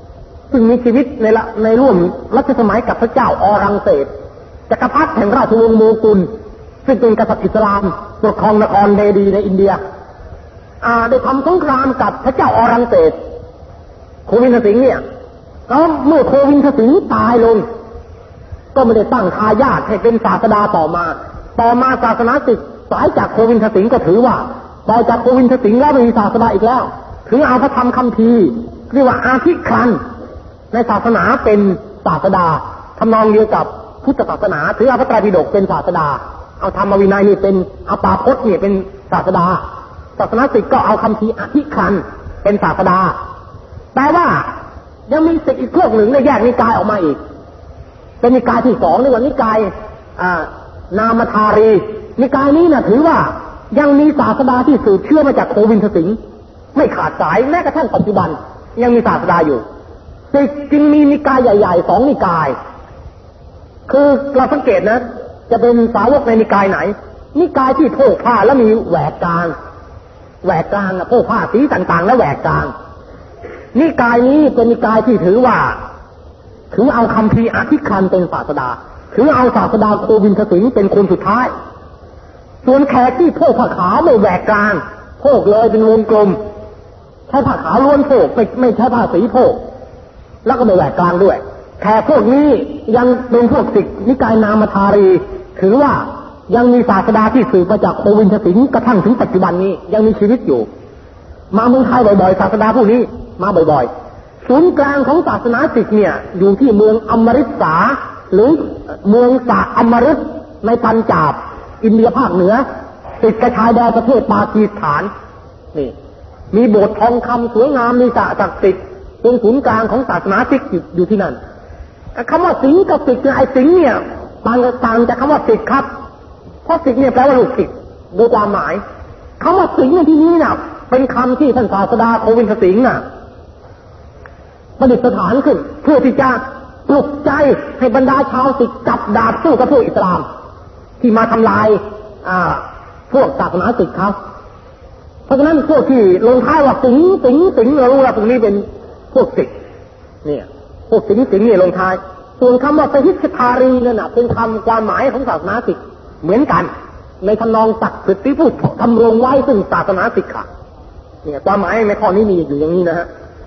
ซึ่งมีชีวิตในร่วมรัชสมัยกับพระเจ้าอรังเศสจักรพรรดิแห่งราชวงศ์โมกุลซึ่งเป็นกษัตริย์อิสลามปกครองนครเดลีในอินเดียได้ทำสงครามกับพระเจ้าอรังเศสโควินทสิงห์เนี่ยแล้วเมื่อโควินทสิงห์ตายลงก็ไม่ได้ตั้งทายาทให้เป็นศาสดาต่อมาศาสนาศิษย์สายจากโควินทสิงห์ก็ถือว่าต่อจากโควินทสิงห์แล้วไม่มีศาสดาอีกแล้วถือเอาพระธรรมคัมภีร์เรียกว่าอาธิครันในศาสนาเป็นศาสดาทำนองเดียวกับพุทธศาสนาถือเอาพระไตรปิฎกเป็นศาสดาเอาธรรมวินัยนี่เป็นเอาปาพจน์เนี่ยเป็นศาสดาศาสนาศิษย์ก็เอาคัมภีร์อาธิครันเป็นศาสดาแต่ว่ายังมีศิษย์อีกพวกหนึ่งในแยกนิกายออกมาอีกเป็นนิกายที่สองเรียกว่านิกายนามธารีนิกายนี้นะถือว่ายังมีศาสดาที่สืบเชื่อมาจากโควินทสิงห์ไม่ขาดสายแม้กระทั่งปัจจุบันยังมีศาสดาอยู่จึงมีนิกายใหญ่ๆสองนิกายคือเราสังเกตนะจะเป็นสาวกในนิกายไหนนิกายที่โพกผ้าแล้วมีแหวกกลางนะโพกผ้าสีต่างๆแล้วแหวกกลางนิกายนี้เป็นนิกายที่ถือเอาคัมภีร์อธิครันเป็นศาสดาถือเอาศาสดาโควินทสิงห์เป็นคนสุดท้ายส่วนแขกที่โพกผ้าขาวไม่แหวกกลางโพกเลยเป็นวงกลมใช้ผ้าขาวล้วนโพกไม่ใช้ผ้าสีโพกแล้วก็ไม่แหวกกลางด้วยแขกพวกนี้ยังเป็นพวกศิษย์นิกายนามธารีถือว่ายังมีศาสดาที่สืบมาจากโควินทสิงห์กระทั่งถึงปัจจุบันนี้ยังมีชีวิตอยู่มาเมืองไทยบ่อยๆศาสดาพวกนี้มาบ่อยๆศูนย์กลางของศาสนาศิษย์เนี่ยอยู่ที่เมืองอมฤตสาหรือเมืองสะอมฤตในปัญจาบอินเดียภาคเหนือติดกับชายแดนประเทศปากีสถานนี่มีโบสถ์ทองคำสวยงามมีสระศักดิ์สิทธิ์เป็นศูนย์กลางของศาสนาศิษย์อยู่ที่นั่นคำว่าสิงห์กับศิษย์ไอ้สิงห์เนี่ยต่างจากคำว่าศิษย์ครับเพราะศิษย์เนี่ยแปลว่าลูกศิษย์โดยความหมายคำว่าสิงห์ในที่นี้น่ะเป็นคำที่ท่านศาสดาโควินทสิงห์น่ะประดิษฐานขึ้นเพื่อที่จะปลุกใจให้บรรดาชาวศิษย์จับดาบสู้กับพวกอิสลามที่มาทำลายพวกศาสนาศิษย์เขาเพราะฉะนั้นพวกที่ลงท้ายว่าสิงเรารู้ว่าตรงนี้เป็นพวกศิษย์เนี่ยพวกสิงเนี่ยลงท้ายส่วนคำว่าสหิชธารีนั่นน่ะเป็นคำความหมายของศาสนาศิษย์เหมือนกันในทำนองศักดิ์สิทธิ์ที่ผู้ทำรงไว้ซึ่งศาสนาศิษย์ค่ะเนี่ยความหมายในข้อนี้มีอยู่อย่างนี้นะฮะ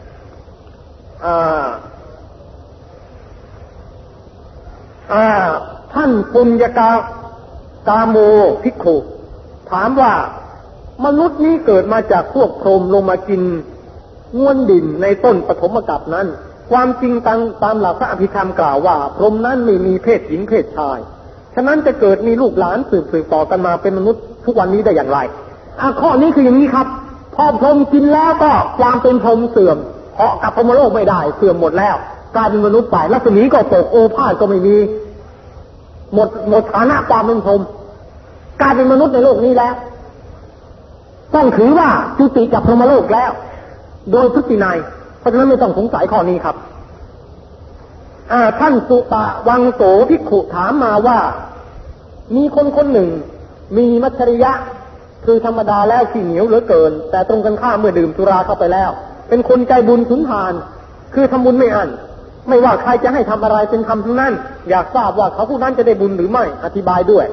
ท่านปุญญกาโมภิกขุถามว่ามนุษย์นี้เกิดมาจากพวกพรหมลงมากินง่วนดินในต้นปฐมกัปนั้นความจริงตามหลักพระอภิธรรมกล่าวว่าพรหมนั้นไม่มีเพศหญิงเพศชายฉะนั้นจะเกิดมีลูกหลานสืบต่อกันมาเป็นมนุษย์ทุกวันนี้ได้อย่างไรข้อนี้คืออย่างนี้ครับพอพรหมกินแล้วก็ความเป็นพรหมเสื่อมเพราะกับพรหมโลกไม่ได้เสื่อมหมดแล้วกลายเป็นมนุษย์ไปรัศมีก็ตกโอภาสก็ไม่มีหมดฐานะความเป็นพรหมกลายเป็นมนุษย์ในโลกนี้แล้วต้องถือว่าจุติจากพรหมโลกแล้วโดยพฤตินัยเพราะฉะนั้นไม่ต้องสงสัยข้อนี้ครับท่านสุปวังโสภิกขุถามมาว่ามีคนหนึ่งมีมัจฉริยะคือธรรมดาแล้วขี้เหนียวเหลือเกินแต่ตรงกันข้ามเมื่อดื่มสุราเข้าไปแล้วเป็นคนใจบุญสุนทานคือทำบุญไม่อั้นไม่ว่าใครจะให้ทำอะไรเป็นทำทั้งนั้นอยากทราบว่าเขาผู้นั้นจะได้บุญหรือไม่อธิบายด้วย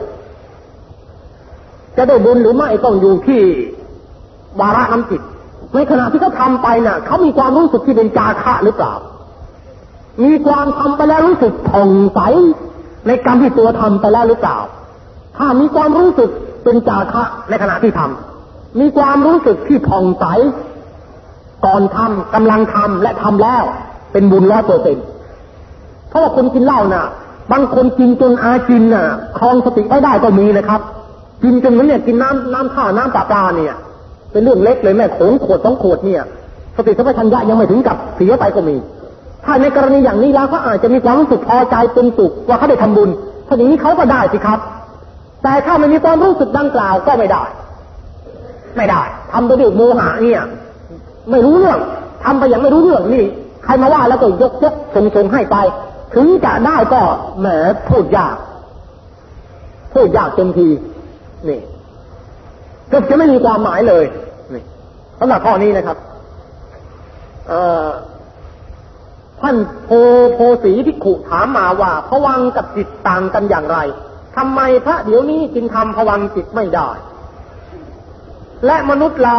จะได้บุญหรือไม่ต้องอยู่ที่วาระน้ำจิตในขณะที่เขาทำไปน่ะเขามีความรู้สึกที่เป็นจาคะหรือเปล่ามีความทำไปแล้วรู้สึกผ่องใสในกรรมที่ตัวทำไปแล้วหรือเปล่าถ้ามีความรู้สึกเป็นจาคะในขณะที่ทำมีความรู้สึกที่ผ่องใสก่อนทำกำลังทำและทำแล้วเป็นบุญ100%เพราะว่าคนกินเหล้าน่ะบางคนกินจนอาจินน่ะคลองสติไม่ได้ก็มีนะครับกินจนเหมือนเนี่ยกินน้ำข้าวน้ำปลาเนี่ยเป็นเรื่องเล็กเลยแม่โขงขวด2 ขวดเนี่ยสติสัมปชัญญะยังไม่ถึงกับเสียไปก็มีถ้าในกรณีอย่างนี้แล้วเขาอาจจะมีความรู้สึกพอใจเป็นสุขว่าเขาได้ทำบุญถ้าอย่างนี้เขาก็ได้สิครับแต่ถ้าไม่มีความรู้สึกดังกล่าวก็ไม่ได้ทำไปด้วยโมหะเนี่ยไม่รู้เรื่องทำไปอย่างไม่รู้เรื่องนี่ใครมาว่าแล้วก็ยกส่งให้ไปถึงจะได้ก็แหมพูดยากเต็มทีนี่ก็จะไม่มีความหมายเลยนี่สำหรับข้อนี้นะครับท่านโพสีภิกขุถามมาว่าภวังค์กับจิตต่างกันอย่างไรทำไมพระเดี๋ยวนี้จึงทำภวังค์จิตไม่ได้และมนุษย์เรา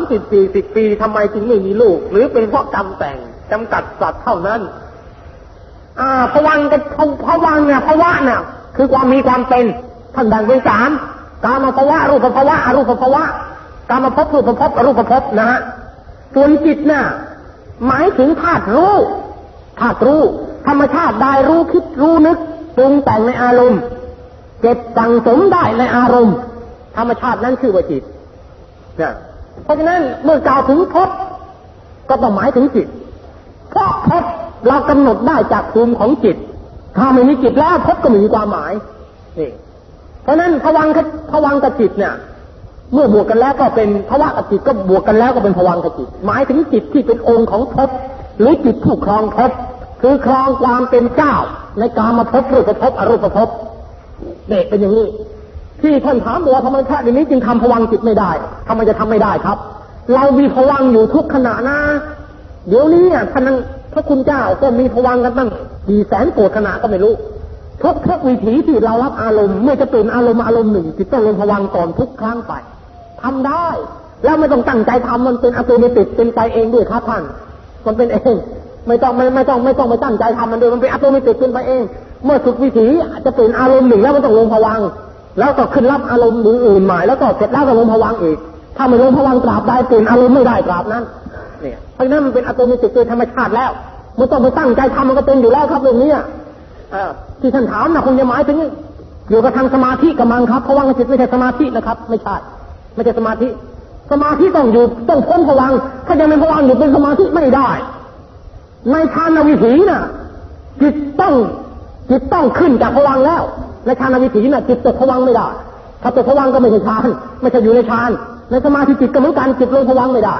30-40 ปีทำไมจึงไม่มีลูกหรือเป็นเพราะกรรมแต่งจำกัดสัตว์เท่านั้นภวังค์กับภวังค์เนี่ยภวะเนี่ยคือความมีความเป็นท่านแบ่งเป็น3กามภวะรูปภวะอรูปภวะกามภพรูปภพอรูปภพนะฮะส่วนจิตน่ะหมายถึงธาตุรู้ธรรมชาติได้รู้คิดรู้นึกปรุงแต่งในอารมณ์เก็บสั่งสมได้ในอารมณ์ธรรมชาตินั้นชื่อว่าจิตเนี่ยเพราะฉะนั้นเมื่อกล่าวถึงภพก็ต้องหมายถึงจิตเพราะภพเรากำหนดได้จากภูมิของจิตถ้าไม่มีจิตแล้วภพก็ไม่มีความหมายนี่เพราะฉะนั้นภวังค์กับจิตเนี่ยเมื่อบวกกันแล้วก็เป็นภวะกับจิตก็บวกกันแล้วก็เป็นภวังค์กับจิตหมายถึงจิตที่เป็นองค์ของภพหรือจิตผู้ครองภพคือครองความเป็นเจ้าในกามภพรูปภพอรูปภพเนี่ยเป็นอย่างนี้ที่ท่านถามว่าทำไมพระเดี๋ยวนี้จึงทำภวังค์จิตไม่ได้ทำไมจะทำไม่ได้ครับเรามีภวังค์อยู่ทุกขณะนะเดี๋ยวนี้ท่านพระคุณเจ้าก็มีภวังค์กันตั้งกี่แสนโกรธขณะก็ไม่รู้ทุกวิถีที่เรารับอารมณ์เมื่อจะตื่นอารมณ์หนึ่งจิตต้องลงภวังค์ก่อนทุกครั้งไปทำได้แล้วไม่ต้องตั้งใจทำมันเป็นอัตโนมัติเป็นไปเองด้วยครับท่านมันเป็นเองไม่ต้องไปตั้งใจทำมันด้วยมันเป็นอัตโนมัติเป็นไปเองเมื่อสุดวิถีจะตื่นอารมณ์หนึ่งแล้วมันต้องลงภวังค์แล้วก็ขึ้นรับอารมณ์อื่นใหม่แล้วก็เสร็จแล้วก็ลงภวังค์อีกถ้าไม่ลงภวังค์ตราบใดตื่นอารมณ์ไม่ได้ตราบนั้นเนี่ยเพราะฉะนั้นมันเป็นอัตโนมัติโดยธรรมชาติแล้วไม่ต้องไปตั้งใจทำมันก็เป็นอยู่แล้วครับเรื่องนี้ที่ท่านถามนะคงจะหมายถึงเกี่ยวกับทางสมาธิกำลังครับภวังค์จิตไม่ใช่สมาธินะครับไม่ใช่สมาธิต้องอยู่ต้องพ้นภวังค์ถ้ายังเป็นภวังค์อยู่เป็นสมาธิไม่ได้ในฌานวิถีน่ะจิตต้องขึ้นจากภวังค์แล้วในฌานวิถีน่ะจิตตกภวังค์ไม่ได้ถ้าตกภวังค์ก็ไม่ใช่ฌานไม่ใช่อยู่ในฌานในสมาธิจิตก็เหมือนกันจิตลงภวังค์ไม่ได้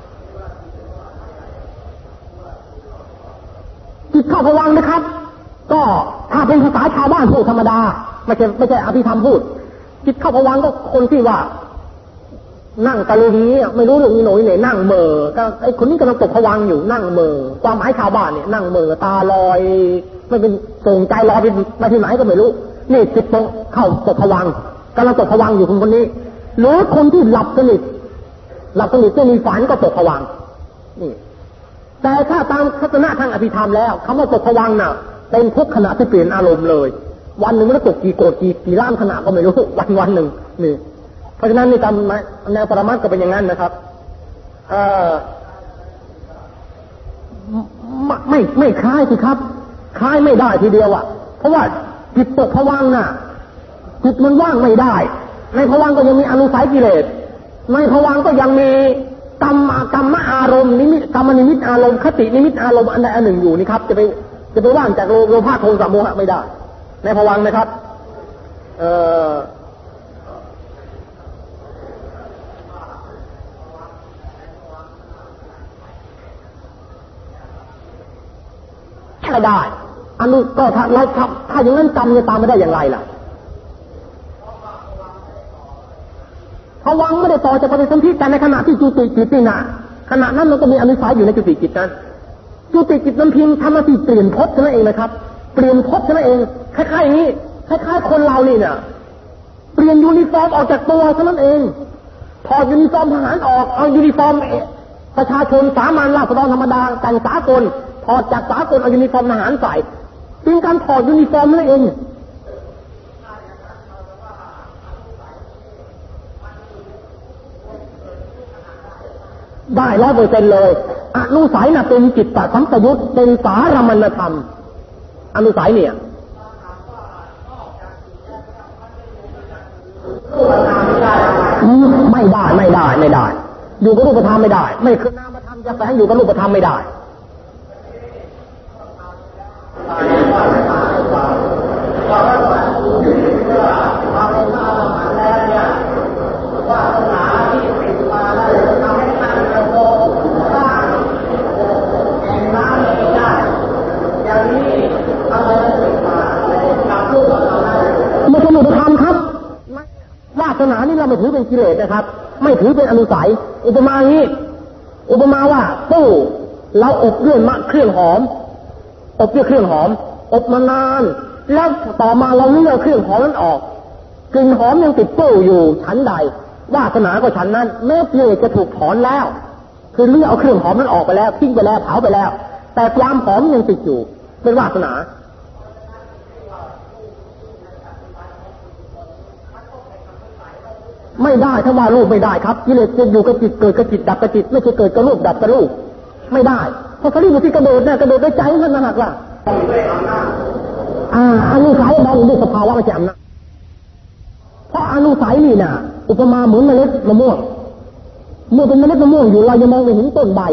จิตเข้าภวังค์นะครับก็ถ้าเป็นภาษาชาวบ้านพูดธรรมดาไม่ใช่อภิธรรมพูดจิตเข้าภวังค์ก็คนที่ว่านั่งตะลุนี้ไม่รู้เรื่องนี้หน่อยเนี่ยนั่งเมอก็ไอ้คนนี้กำลังตกภวังค์อยู่นั่งเมอความหมายชาวบ้านเนี่ยนั่งเมอตาลอยไม่เป็นส่งใจลอยไปที่ไหนก็ไม่รู้นี่จิตตกเข้าตกภวังค์กำลังตกภวังค์อยู่คนนี้หรือคนที่หลับสนิทไม่มีฝันก็ตกภวังค์นี่แต่ถ้าตามทัศนะทางอภิธรรมแล้วคำว่าตกภวังค์น่ะเป็นทุกขณะที่เปลี่ยนอารมณ์เลยวันหนึ่งมันตกกี่โกรธกี่ล้านขณะก็ไม่รู้วันหนึ่งนี่เพราะฉะนั้นในตามแนวปรมัตถ์ก็เป็นอย่างนั้นนะครับไม่คล้ายสิครับคล้ายไม่ได้ทีเดียวเพราะว่าจิตตกภวังค์น่ะจิตมันว่างไม่ได้ในภวังค์ก็ยังมีอนุสัยกิเลสในภวังค์ก็ยังมีกรรมอารมณ์นิมิตกรรมนิมิตอารมณ์คตินิมิตอารมณ์อันใดอันหนึ่งอยู่นี่ครับจะไปว่างจากโลภะโทสะโมหะไม่ได้ในภวังค์นะครับไม่ได้อันนี้ก็ถ้าอย่างนั้นกรรมจะตามไม่ได้อย่างไรล่ะภวังค์ไม่ได้ต่อจากปฏิสนธิแต่ในขณะที่จุติจิตนี่นะขณะนั้นมันก็มีอนุสัยอยู่ในจุติจิตนั้นจุติจิตนั้นเพียงทำหน้าที่เปลี่ยนภพเท่านั้นเองนะครับเปลี่ยนภพเท่านั้นเองคล้ายๆอย่างนี้คล้ายๆคนเรานี่เนี่ยเปลี่ยนยูนิฟอร์มออกจากตัวเท่านั้นเองถอดยูนิฟอร์มทหารออกเอายูนิฟอร์มประชาชนสามัญราษฎรธรรมดาแต่งสากลถอดจากสากลเอายูนิฟอร์มทหารใส่เป็นการถอดยูนิฟอร์มนั่นเองได้ 100% เลยอนุสัยน่ะเป็นจิตตสัมปยุตเป็นสารมณธรรมอนุสัยเนี่ยไม่ได้อยู่กับรูปธรรมไม่ได้ไม่คือนามธรรมจะแฝงอยู่กับรูปธรรมไม่ได้ไม่ใช่รูปธรรมครับวาสนานี่เราไม่ถือเป็นกิเลสนะครับไม่ถือเป็นอนุสัยอุปมาว่าตู้เราอบด้วยเครื่องหอมอบด้วยเครื่องหอมอบมานานแล้วต่อมาเราเลือกเครื่องหอมนั้นออกกลิ่นหอมยังติดตู้อยู่ชั้นใดวาสนาก็ชั้นนั้นแม้กิเลสจะถูกถอนแล้วคือเลือกเอาเครื่องหอมนั้นออกไปแล้วทิ้งไปแล้วเผาไปแล้วแต่ความหอมยังติดอยู่เป็นวาสนาไม่ได้ถ้าว่ารูปไม่ได้ครับกิเลสจะอยู่กับจิตเกิดกับจิตดับกับจิตไม่ใช่เกิดกับรูปดับกับรูปไม่ได้เพราะเขาเรียกว่าที่กระโดดเนี่ยกระโดดด้วยใจมันนะฮะว่าอนุสัยได้ด้วยสภาวะประจำนะเพราะอนุสัยนี่น่ะอุปมาเหมือนเมล็ดมะม่วงเมื่อเป็นเมล็ดมะม่วงอยู่เรายังมองไม่เห็นต้นใบ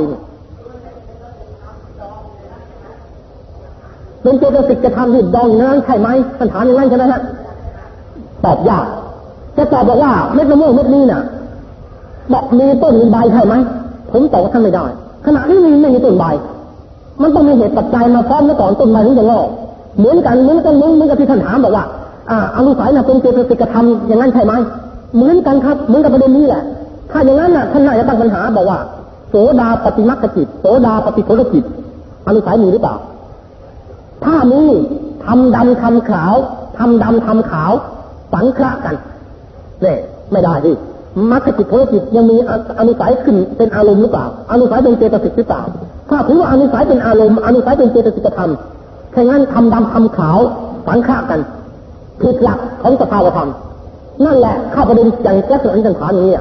เป็นเจตสิกจะทำที่ดองนั้นใช่ไหมปัญหาอย่างนั้นใช่ไหมฮะตอบยากจะตอบบอกว่าเม็ดมะม่วงเม็ดนี้น่ะบอกมีต้นมีใบใช่ไหมผมตอบว่าท่านไม่ได้ขณะที่ไม่มีต้นใบมันต้องมีเหตุปัจจัยมาพร้อมแล้วก่อนต้นใบถึงจะงอกเหมือนกันที่ท่านถามบอกว่าอนุสัยน่ะเป็นเจตสิกธรรมอย่างนั้นใช่ไหมเหมือนกันครับเหมือนกับประเด็นนี้แหละถ้าอย่างนั้นน่ะท่านน่าจะตั้งปัญหาบอกว่าโสดาปฏิมัคคจิตโสดาปฏิโพธิจิตอนุสัยมีหรือเปล่าถ้ามีทำดำทำขาวทำดำทำขาวสังเคราะห์กันเนี่ยไม่ได้ดิมรรคจิตโพธิจิตยังมีอนุสัยขึ้นเป็นอารมณ์หรือเปล่าอนุสัยเป็นเจตสิกหรือเปล่าถ้าถือว่าอนุสัยเป็นอารมณ์อนุสัยเป็นเจตสิกธรรมแค่งั้นทำดำทำขาวสังเคราะห์กันผิดหลักของสภาวธรรมนั่นแหละเข้าประเด็นอย่างลักษณะที่ท่านถามอย่างนี้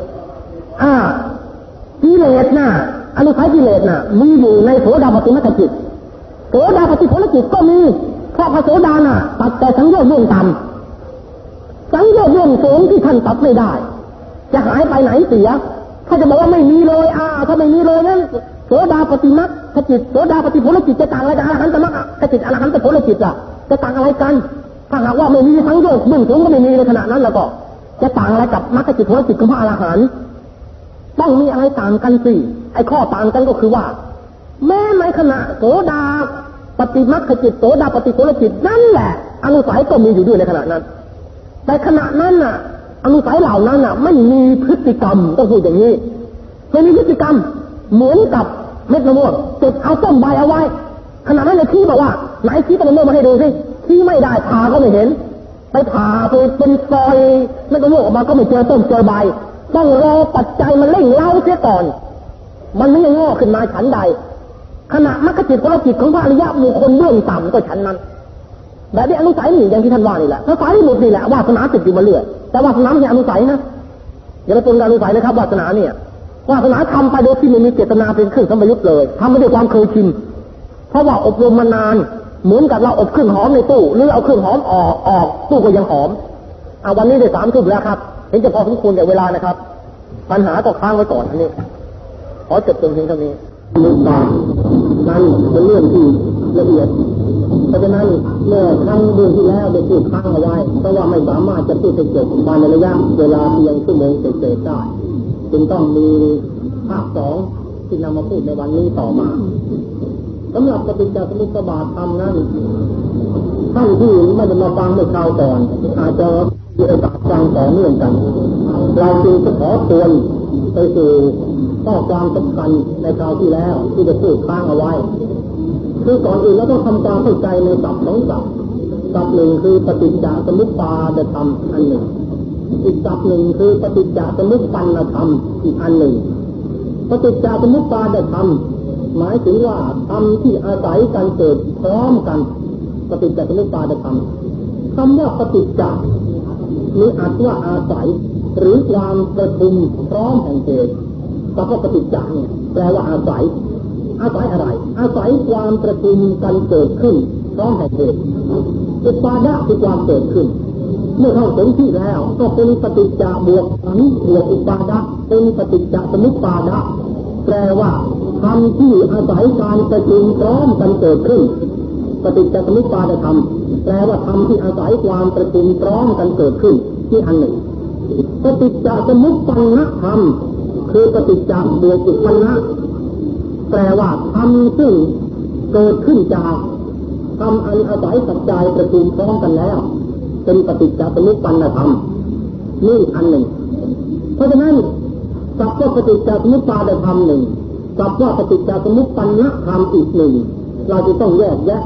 กิเลสน่ะอนุสัยกิเลสน่ะมีอยู่ในโสดาปฏิมัคคจิตโสดาปฏิโพธิจิตก็มีเพราะพระโสดาน่ะตัดแต่สังโยชน์เรื่องต่ำสังโยชน์เรื่องสูงที่ท่านตัดไม่ได้จะหายไปไหนเสียถ้าจะบอกว่าไม่มีเลยถ้าไม่มีเลยนั้นโสดาปฏิมัคคจิตโสดาปฏิโพธิจิตจะต่างอะไรกับอรหันตมัคคจิตอรหันตโพธิจิตล่ะจะต่างอะไรกันถ้าหากว่าไม่มีสังโยชน์เบื้องสูงก็ไม่มีในขณะนั้นแล้วก็จะต่างอะไรกับมรรคจิตโพธิจิตของพระอรหันต์ต้องมีอะไรต่างกันสิไอ้ข้อต่างกันก็คือว่าแม้ในขณะโสดาปฏิมัคคจิตโสดาปฏิโพธิจิตนั่นแหละอนุสัยก็มีอยู่ด้วยในขณะนั้นแต่ขณะนั้นน่ะอนุสัยเหล่านั้นน่ะไม่มีพฤติกรรมต้องพูดอย่างนี้ไม่มีพฤติกรรมเหมือนกับเม็ดมะม่วงเก็บเอาต้นใบเอาไว้ขณะนั้นเลยที่บอกว่าไหนที่ต้นมะม่วงมาให้ดูสิที่ไม่ได้ผ่าก็ไม่เห็นไปผ่าไปเป็นซอยเม็ดมะม่วงออกมาก็ไม่เจอต้นเจอใบต้องรอปัจจัยมันเร่งเร้าเสียก่อนมันไม่งอกขึ้นมาฉันใดขณะมรรคจิตโพธิจิตของพระอริยะบุคคลเบื้องต่ำก็ฉันนั้นแบบนี้อนุสัยนี่อย่างที่ท่านว่านี่แหละถ้าสายหลุดนี่แหละวาสนาติดอยู่มาเรื่อยแต่วาสนาไม่ใช่อนุสัยนะอย่าไปปรุงอนุสัยนะครับวาสนาเนี่ยวาสนาทำไปโดยที่ไม่มีเจตนาเป็นเครื่องสัมปยุตเลยทำไปด้วยความเคยชินเพราะว่าอบรมมานานเหมือนกับเราอบเครื่องหอมในตู้หรือเอาเครื่องหอมออกตู้ก็ยังหอมวันนี้ได้3 ทุ่มแล้วครับเห็นจะพอสมควรกับเวลานะครับปัญหาก็ค้างไว้ก่อนอันนี้ขอจบตรงเท่านี้นึกว่านั่นเป็นเรื่องที่ละเอียดเพราะฉะนั้นเมื่อครั้งเดือนที่แล้วได้พูดค้างเอาไว้เพราะว่าไม่สามารถจะพูดจบภายในระยะเวลาเพียงชั่วโมงเศษได้จึงต้องมีภาค2ที่นำมาพูดในวันนี้ต่อมาสำหรับปฏิจจสมุปบาทธรรมนั้นท่านที่ไม่ได้มาฟังเมื่อคราวก่อนอาจจะมีโอกาสฟังต่อเนื่องกันเราจึงจะขอชวนไปสู่ข้อความสำคัญในคราวที่แล้วที่จะพูดค้างเอาไว้คือก่อนอื่นเราต้องทำความเข้าใจในศัพท์2 ศัพท์ศัพท์หนึ่งคือปฏิจจสมุปบาทธรรมอันหนึ่งอีกศัพท์หนึ่งคือปฏิจจสมุปปนธรรมอีกอันหนึ่งปฏิจจสมุปบาทธรรมหมายถึงว่าธรรมที่อาศัยกันเกิดพร้อมกันปฏิจจสมุปบาทธรรมคำว่าปฏิจจมีอัตว่าอาศัยหรือความประชุมพร้อมแห่งเหตุแต่ว่าปฏิจจเนี่ยแปลว่าอาศัยอะไรอาศัยความประชุมกันเกิดขึ้นพร้อมแห่งเหตุอุปาดะคือความเกิดขึ้นเมื่อเข้าถึงที่แล้วก็เป็นปฏิจจบวกขันธ์บวกอุปาดะเป็นปฏิจจสมุปบาทแปลว่าธรรมที่อาศัยการประชุมพร้อมกันเกิดขึ้นปฏิจจสมุปบาทธรรมแปลว่าธรรมที่อาศัยความประชุมพร้อมกันเกิดขึ้นที่อันหนึ่งปฏิจจสมุปปนธรรมคือปฏิจจบวกอุปาดะแปลว่าธรรมซึ่งเกิดขึ้นจากธรรมอันอาศัยปัจจัยประชุมพร้อมกันแล้วเป็นปฏิจจสมุปปนธรรมนี่อันหนึ่งเพราะฉะนั้นศัพท์ว่าปฏิจจสมุปบาทธรรมหนึ่งศัพท์ว่าปฏิจจสมุปปนธรรมอีกหนึ่งเราจะต้องแยกแยะ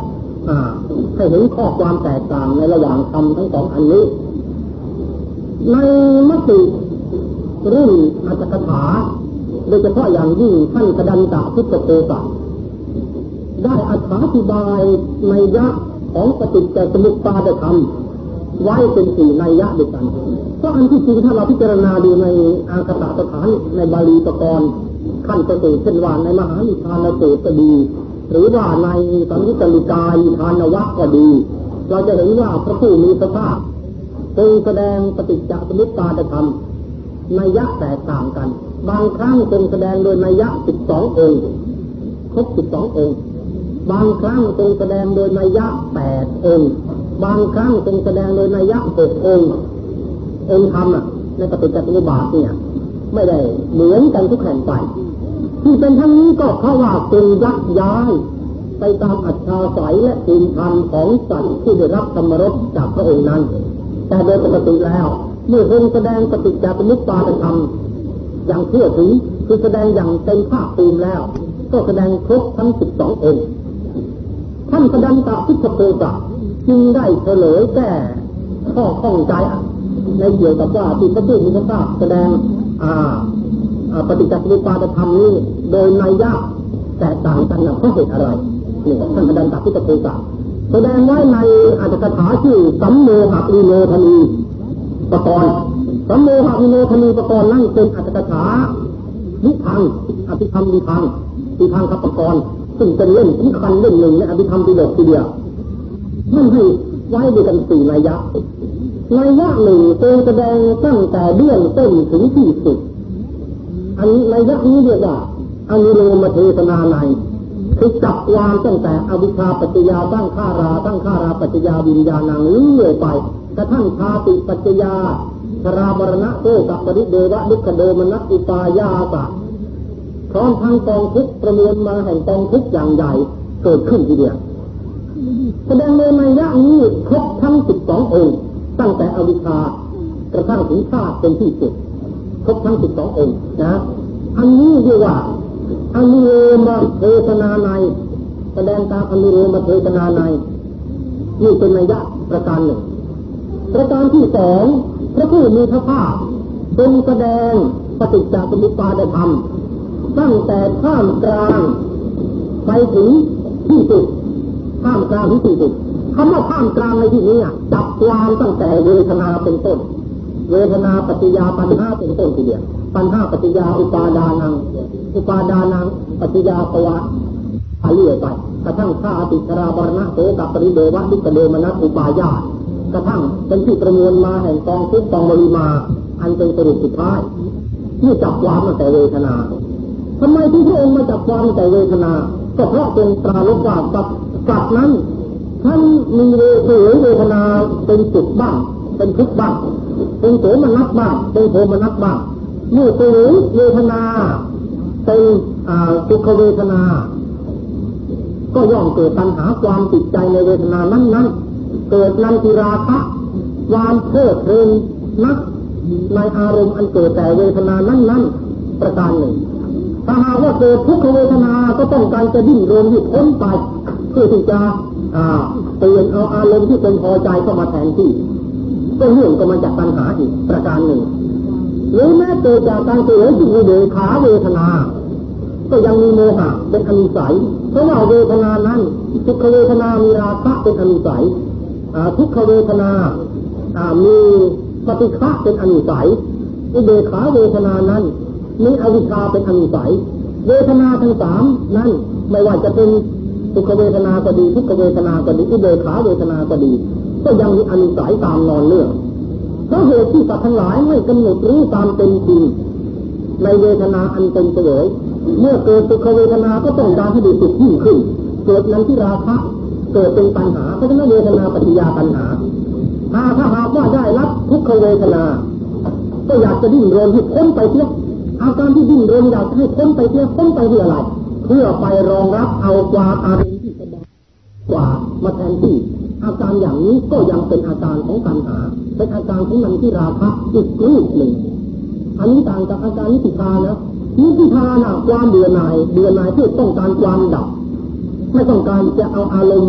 ให้เห็นข้อความแตกต่างในระหว่างธรรมทั้งสองอันนี้ในมติเรื่องอัตถกถาโดยเฉพาะอย่างยิ่งท่านกดันตะพุทธโกศลได้อธิบายนัยยะของปฏิจจสมุปบาทธรรมไว้เป็น4นัยยะด้วยกันเพราะอันที่จริงถ้าเราพิจารณาดูในอังคตสถานในบาลีตะกรขั้นประสูตรเช่นว่าในมหานิทานสูตรก็ดีหรือว่าในสังยุตตนิกายทานวรรคก็ดีเราจะเห็นว่าพระผู้มีพระภาคทรงแสดงปฏิจจสมุปบาทธรรมนัยยะแตกต่างกันบางครั้งทรงแสดงโดยนัยยะ12องค์ครบ12องค์บางครั้งทรงแสดงโดยนัยยะ8องค์บางครั้งทรงแสดงโดยนัยยะ6องค์ธรรมในปฏิจจสมุปบาทเนี่ยไม่ได้เหมือนกันทุกแห่งไปที่เป็นทั้งนี้ก็เพราะว่าทรงยักย้ายไปตามอัตถาศัยและภูมิธรรมของสัตว์ที่ได้รับธรรมรสจากพระองค์นั้นแต่โดยปกติแล้วเมื่อทรงแสดงปฏิจจสมุปบาทธรรมอย่างทั่วถึงคือแสดงอย่างเต็มภาคภูมิแล้วก็แสดงครบทั้ง12องค์ท่านกดันตะพุทธโกศลจึงได้เฉลยแก้ข้อข้องใจในเกี่ยวกับว่าที่พระพุทธมีพระภาคแสดงปฏิจจสมุปบาทธรรมนี้โดยนัยยะแตกต่างกันเพราะเหตุอะไรนี่ท่านกดันตะพุทธโกศลแสดงไว้ในอัตถกถาชื่อสัมโมหวิโนทนีปกรณ์สัมโมหวิโนทนีปกรณ์นั่นเป็นอัตถกถาวิพังอภิธรรมวิพังคัปปกรณ์ซึ่งเป็นเล่มสำคัญเล่มหนึ่งในอภิธรรมปิฎกทีเดียวท่านให้ไว้ด้วยกัน4นัยยะหนึ่งทรงแสดงตั้งแต่เบื้องต้นถึงที่สุดอันนัยยะนี้เรียกว่าอนุโลมเทศนาในคือจับวางตั้งแต่อวิชชาปัจจยาตั้งข้าราปัจจยาวิญญาณังเรื่อยไปกระทั่งชาติปัจจยาชราบรณะโสกปริเดวะดุขโดมนัสอุปายาสะพร้อมทั้งกองทุกข์ประมวลมาแห่งกองทุกข์อย่างใหญ่เกิดขึ้นทีเดียวแสดงในนัยยะนี้ครบทั้ง12องค์ตั้งแต่อวิชชากระทั่งถึงชาติเป็นที่สุดครบทั้ง12องค์นะอันนี้เรียกว่าอนุโลมเทศนาในแสดงตามอนุโลมเทศนาในนี่เป็นนัยยะประการหนึ่งประการที่สองพระผู้มีพระภาคทรงแสดงปฏิจจสมุปบาทธรรมตั้งแต่ท่ามกลางไปถึงที่สุดท่ามกลางถึงที่สุดคำว่าท่ามกลางในที่นี้จับความตั้งแต่เวทนาเป็นต้นเวทนาปัจจยาปัญหาเป็นต้นทีเดียวปัญหาปัจจยาอุปาดานังปัจจยาภวะไปเรื่อยไปกระทั่งชาติชราบรณะโสกปริเดวะดุขโดมนัสอุปายาสกระทั่งเป็นที่ประมวลมาแห่งกองทุกข์กองบริมาอันเป็นสรุปสุดท้ายที่จับความตั้งแต่เวทนาทำไมที่พระองค์มาจับความตั้งแต่เวทนาก็เพราะเป็นตราลบว่ากับนั้นท่านมีเวทนาเป็นสุขบ้างเป็นทุกข์บ้างเป็นโสมนัสบ้างเป็นโทมนัสบ้างเมื่อเวทนาเป็นสุขเวทนาก็ย่อมเกิดปัญหาความติดใจในเวทนานั้นเกิดนันทิราคะความเพลิดเพลินนักในอารมณ์อันเกิดแต่เวทนานั้นประการหนึ่งถ้าหากว่าเกิดทุกขเวทนาก็ต้องการจะดิ้นรนที่พ้นไปเพื่อที่จะเปลี่ยนเอาอารมณ์ที่เป็นพอใจเข้ามาแทนที่ก็เรื่องก็มาจากปัญหาอีกประการหนึ่งหรือแม้เกิดจากการเกิดที่มีเดชาเวทนาก็ยังมีโมหะเป็นอนุสัยเพราะว่าเวทนานั้นทุกขเวทนามีราคะเป็นอนุสัยทุกขเวทนามีปฏิฆะเป็นอนุสัยอุเบกขาเวทนานั้นมีอวิชชาเป็นอนุสัยเวทนาทั้งสามนั้นไม่ว่าจะเป็นทุกขเวทนาก็ดีทุกขเวทนาก็ดีอุเบกขาเวทนาก็ดีก็ยังมีอนุสัยตามนอนเรื่องเพราะเหตุที่สัตว์ทั้งหลายไม่กำหนดรู้ตามเป็นจริงในเวทนาอันเป็นเสวยเมื่อเกิดทุกขเวทนาก็ต้องการให้ดีสุขยิ่งขึ้นเกิดนั้นที่ราคะเกิดเป็นปัญหาเพราะฉะนั้นเวทนาปัจจยาปัญหาถ้าหากว่าได้รับทุกขเวทนาก็อยากจะดิ้นรนให้พ้นไปเสียอาการที่ดิ้นรนอยากให้พ้นไปเสียพ้นไปเพื่ออะไรเพื่อไปรองรับเอาความอารมณ์ที่สบายกว่ามาแทนที่อาการอย่างนี้ก็ยังเป็นอาการของปัญหาเป็นอาการของนันทิราคะอีกรูปหนึ่งอันนี้ต่างจากอาการนิพพิทานะนิพพิทาน่ะความเบื่อหน่ายเพื่อต้องการความดับไม่ต้องการจะเอาอารมณ์ที่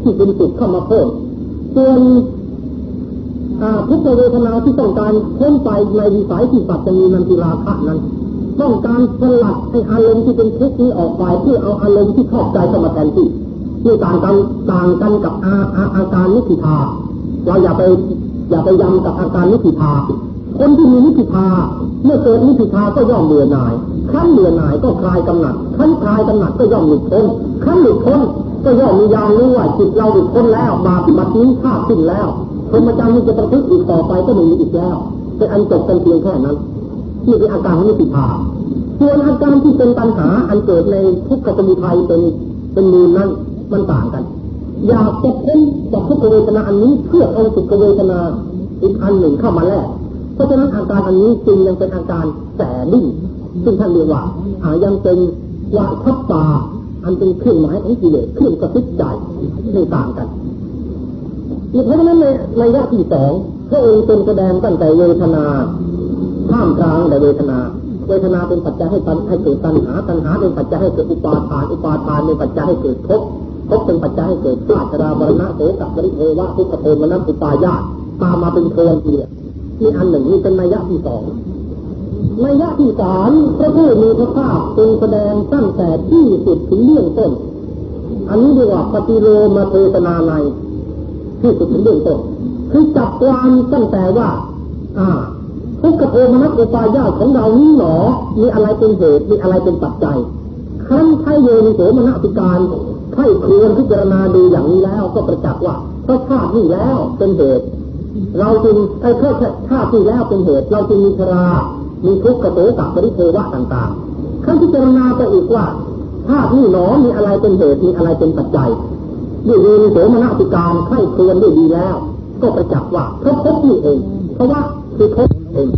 ที่เป็นสุขเข้ามาเพิ่มส่วนทุกขเวทนาที่ต้องการพ้นไปในวิสัยที่ปัจจัยนันติราคะนั้นต้องการสลัดให้อารมณ์ที่เป็นทุกข์นี้ออกไปเพื่อเอาอารมณ์ที่ชอบใจเข้ามาแทนที่นี่ต่างกันกับอาการนิพพิทาเราอย่าไปยำกับอาการนิพพิทาคนที่มีนิพพิทาเมื่อเกิดนิพพิทาก็ย่อมเบื่อหน่ายขั้นเบื่อหน่ายก็คลายกำหนัดขั้นคลายกำหนัดก็ย่อมหลุดพ้นขั้นหลุดพ้นก็ย่อมมีญาณรู้ว่าจิตเราหลุดพ้นแล้วบาปบัดนี้ฆ่าสิ้นแล้วพรหมจรรย์ที่จะประพฤติอีกต่อไปก็ไม่มีอีกแล้วเป็นอันจบกันเพียงแค่นั้นนี่เป็นอาการของนิพพิทาส่วนอาการที่เป็นปัญหาอันเกิดในทุกขสมุทัยเป็นมูลนั้นมันต่างกันอยากจะพ้นจากทุกขเวทนาอันนี้เพื่อเอาสุขเวทนาอีกอันหนึ่งเข้ามาแลกเพราะฉะนั้นอาการอันนี้จึงยังเป็นอาการแสดิ้นซึ่งท่านเรียกว่ายังเป็นวาทัปปาอันเป็นเครื่องหมายของกิเลสเครื่องกระซิบใจนี่ต่างกันเพราะฉะนั้นในระยะที่สองพระองค์เป็นแสดงตั้งแต่เวทนาท่ามกลางแต่เวทนาเป็นปัจจัยให้เกิดตัณหาเป็นปัจจัยให้เกิดอุปาทานเป็นปัจจัยให้เกิดภพเป็นปัจจัยให้เกิดชาติชรามรณะโสกปริเทวะทุกขโทมนัสอุปาญาตตามมาเป็นโทนทีเดียวนี่อันหนึ่งนี่เป็นนัยยะที่สองนัยยะที่สามพระผู้มีพระภาคทรงแสดงตั้งแต่ที่สุดถึงเบื้องต้นอันนี้เรียกว่าปฏิโลมเทศนาในที่สุดถึงเบื้องต้นคือจับความตั้งแต่ว่าทุกขโทมนัสอุปาญาตของเรานี้หนอมีอะไรเป็นเหตุมีอะไรเป็นปัจจัยขั้นไถ่โยนิโสมนสิการไถ่ครวญพิจารณาดูอย่างนี้แล้วก็ประจักษ์ว่าเพราะชาตินี้แล้วเป็นเหตุเราจึงเพราะชาตินี้แล้วเป็นเหตุเราจึงมีชรามีทุกขโสกปริเทวะต่างๆขั้นพิจารณาไปอีกว่าชาตินี้หนอมีอะไรเป็นเหตุมีอะไรเป็นปัจจัยด้วยโยนิโสมนสิการไถ่ครวญด้วยดีแล้วก็ประจักษ์ว่าเพราะภพนี้เองเพราะว่าคือภพเอง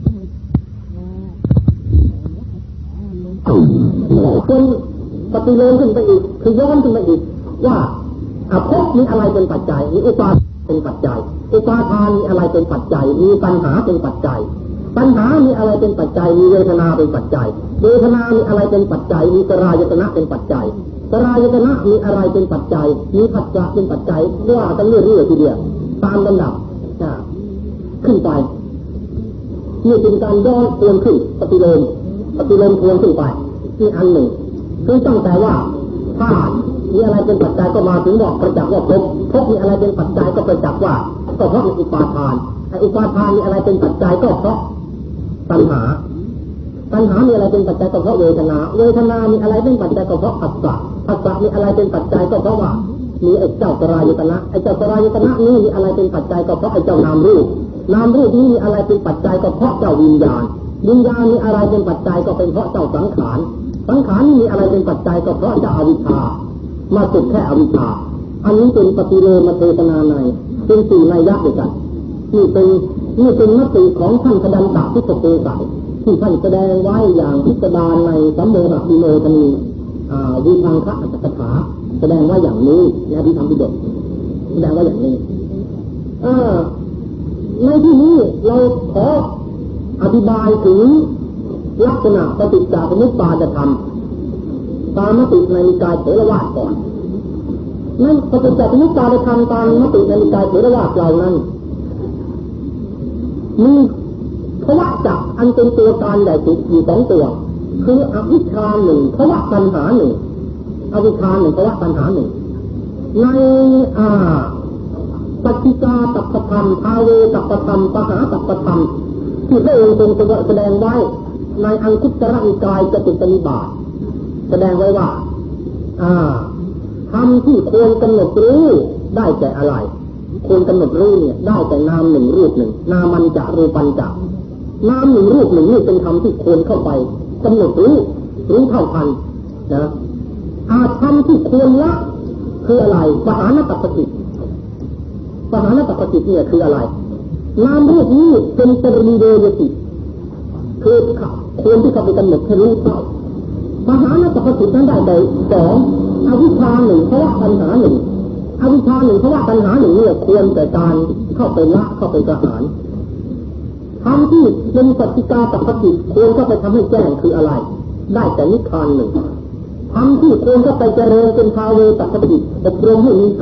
คนปฏิโลมขึ้นไปอีกคือย้อนขึ้นไปอีกว่าภพมีอะไรเป็นปัจจัยมีอุปาทานเป็นปัจจัยอุปาทานมีอะไรเป็นปัจจัยมีปัญหาเป็นปัจจัยปัญหามีอะไรเป็นปัจจัยมีเวทนาเป็นปัจจัยเวทนามีอะไรเป็นปัจจัยมีสลายตนะเป็นปัจจัยสลายตนะมีอะไรเป็นปัจจัยมีผัสสะเป็นปัจจัยว่ากันเรื่อยๆทีเดียวตามลำดับขึ้นไปนี่เป็นการย้อนทวนขึ้นปฏิโลมทวนขึ้นไปนี่อันหนึ่งคือตั้งแต่ว่าธาตุมีอะไรเป็นปัจจัยก็มาถึงบอกประจักษ์ว่าภพมีอะไรเป็นปัจจัยก็ประจักษ์ว่าก็เพราะอุปาทานอุปาทานมีอะไรเป็นปัจจัยก็เพราะตัณหามีอะไรเป็นปัจจัยก็เพราะเวทนามีอะไรเป็นปัจจัยก็เพราะผัสสะมีอะไรเป็นปัจจัยก็เพราะว่ามีไอ้เจ้าสลายตนะนี้มีอะไรเป็นปัจจัยก็เพราะไอ้เจ้านามรูปนี้มีอะไรเป็นปัจจัยก็เพราะเจ้าวิญญาณมีอะไรเป็นปัจจัยก็เป็นเพราะเจ้าสังขารนี้มีอะไรเป็นปัจจัยก็เพราะเจ้าอวิชชามาสุดแค่อวิชชาอันนี้เป็นปฏิโลมเทศนาในเป็นสี่นัยยะด้วยกันนี่เป็นมติของท่านพดันตะพุทธโกศลที่ท่านแสดงไว้อย่างพิสดารในสัมโมหะวิโนทนีวิพังคะอัตถกถาแสดงว่าอย่างนี้ในอภิธรรมปิฎกแสดงว่าอย่างนี้ในที่นี้เราขออธิบายถึงลักษณะปฏิจจสมุปบาทธรรมตามมติในนิกายเถรวาทก่อนนั่นปฏิจจสมุปบาทธรรมตามมติในนิกายเถรวาทเหล่านั้นมีภวะจักรอันเป็นตัวการใหญ่สุดอยู่สองตัวคืออวิชชาหนึ่งภวะตัณหาหนึ่งอวิชชาหนึ่งภวะตัณหาหนึ่งในปัจจิกาตัปปธรรมภาเวตัปปธรรมปหาตัปปธรรมที่พระองค์ทรงแสดงไว้ในอังคุตตรนิกายจตุตนิบาตแสดงไว้ว่าธรรมที่ควรกำหนดรู้ได้แก่อะไรควรกำหนดรู้เนี่ยได้แต่นามหนึ่งรูปหนึ่งนามันจะรูปัญจะนามหนึ่งรูปหนึ่งนี่เป็นธรรมที่ควรเข้าไปกำหนดรู้เท่าทันนะธรรมที่ควรละคืออะไรปหานตัปปจิตเนี่ยคืออะไรนามรูปนี้เป็นปริเดยติคือควรที่เขาไปกำหนดให้รู้เท่าปหานตัปปจิตนั้นได้แต่สองอวิชชาหนึ่งภวะตัณหาหนึ่งอวิชชาหนึ่งภวะตัณหาหนึ่งเนี่ยควรแต่การเข้าไปละเข้าไปประหารธรรมที่เป็นปัจจิกาตัปปจิตควรเข้าไปทำให้แจ้งคืออะไรได้แต่นิพพานหนึ่งธรรมที่ควรเข้าไปเจริญเป็นภาเวตัปปจิตอบรมให้มีขึ้น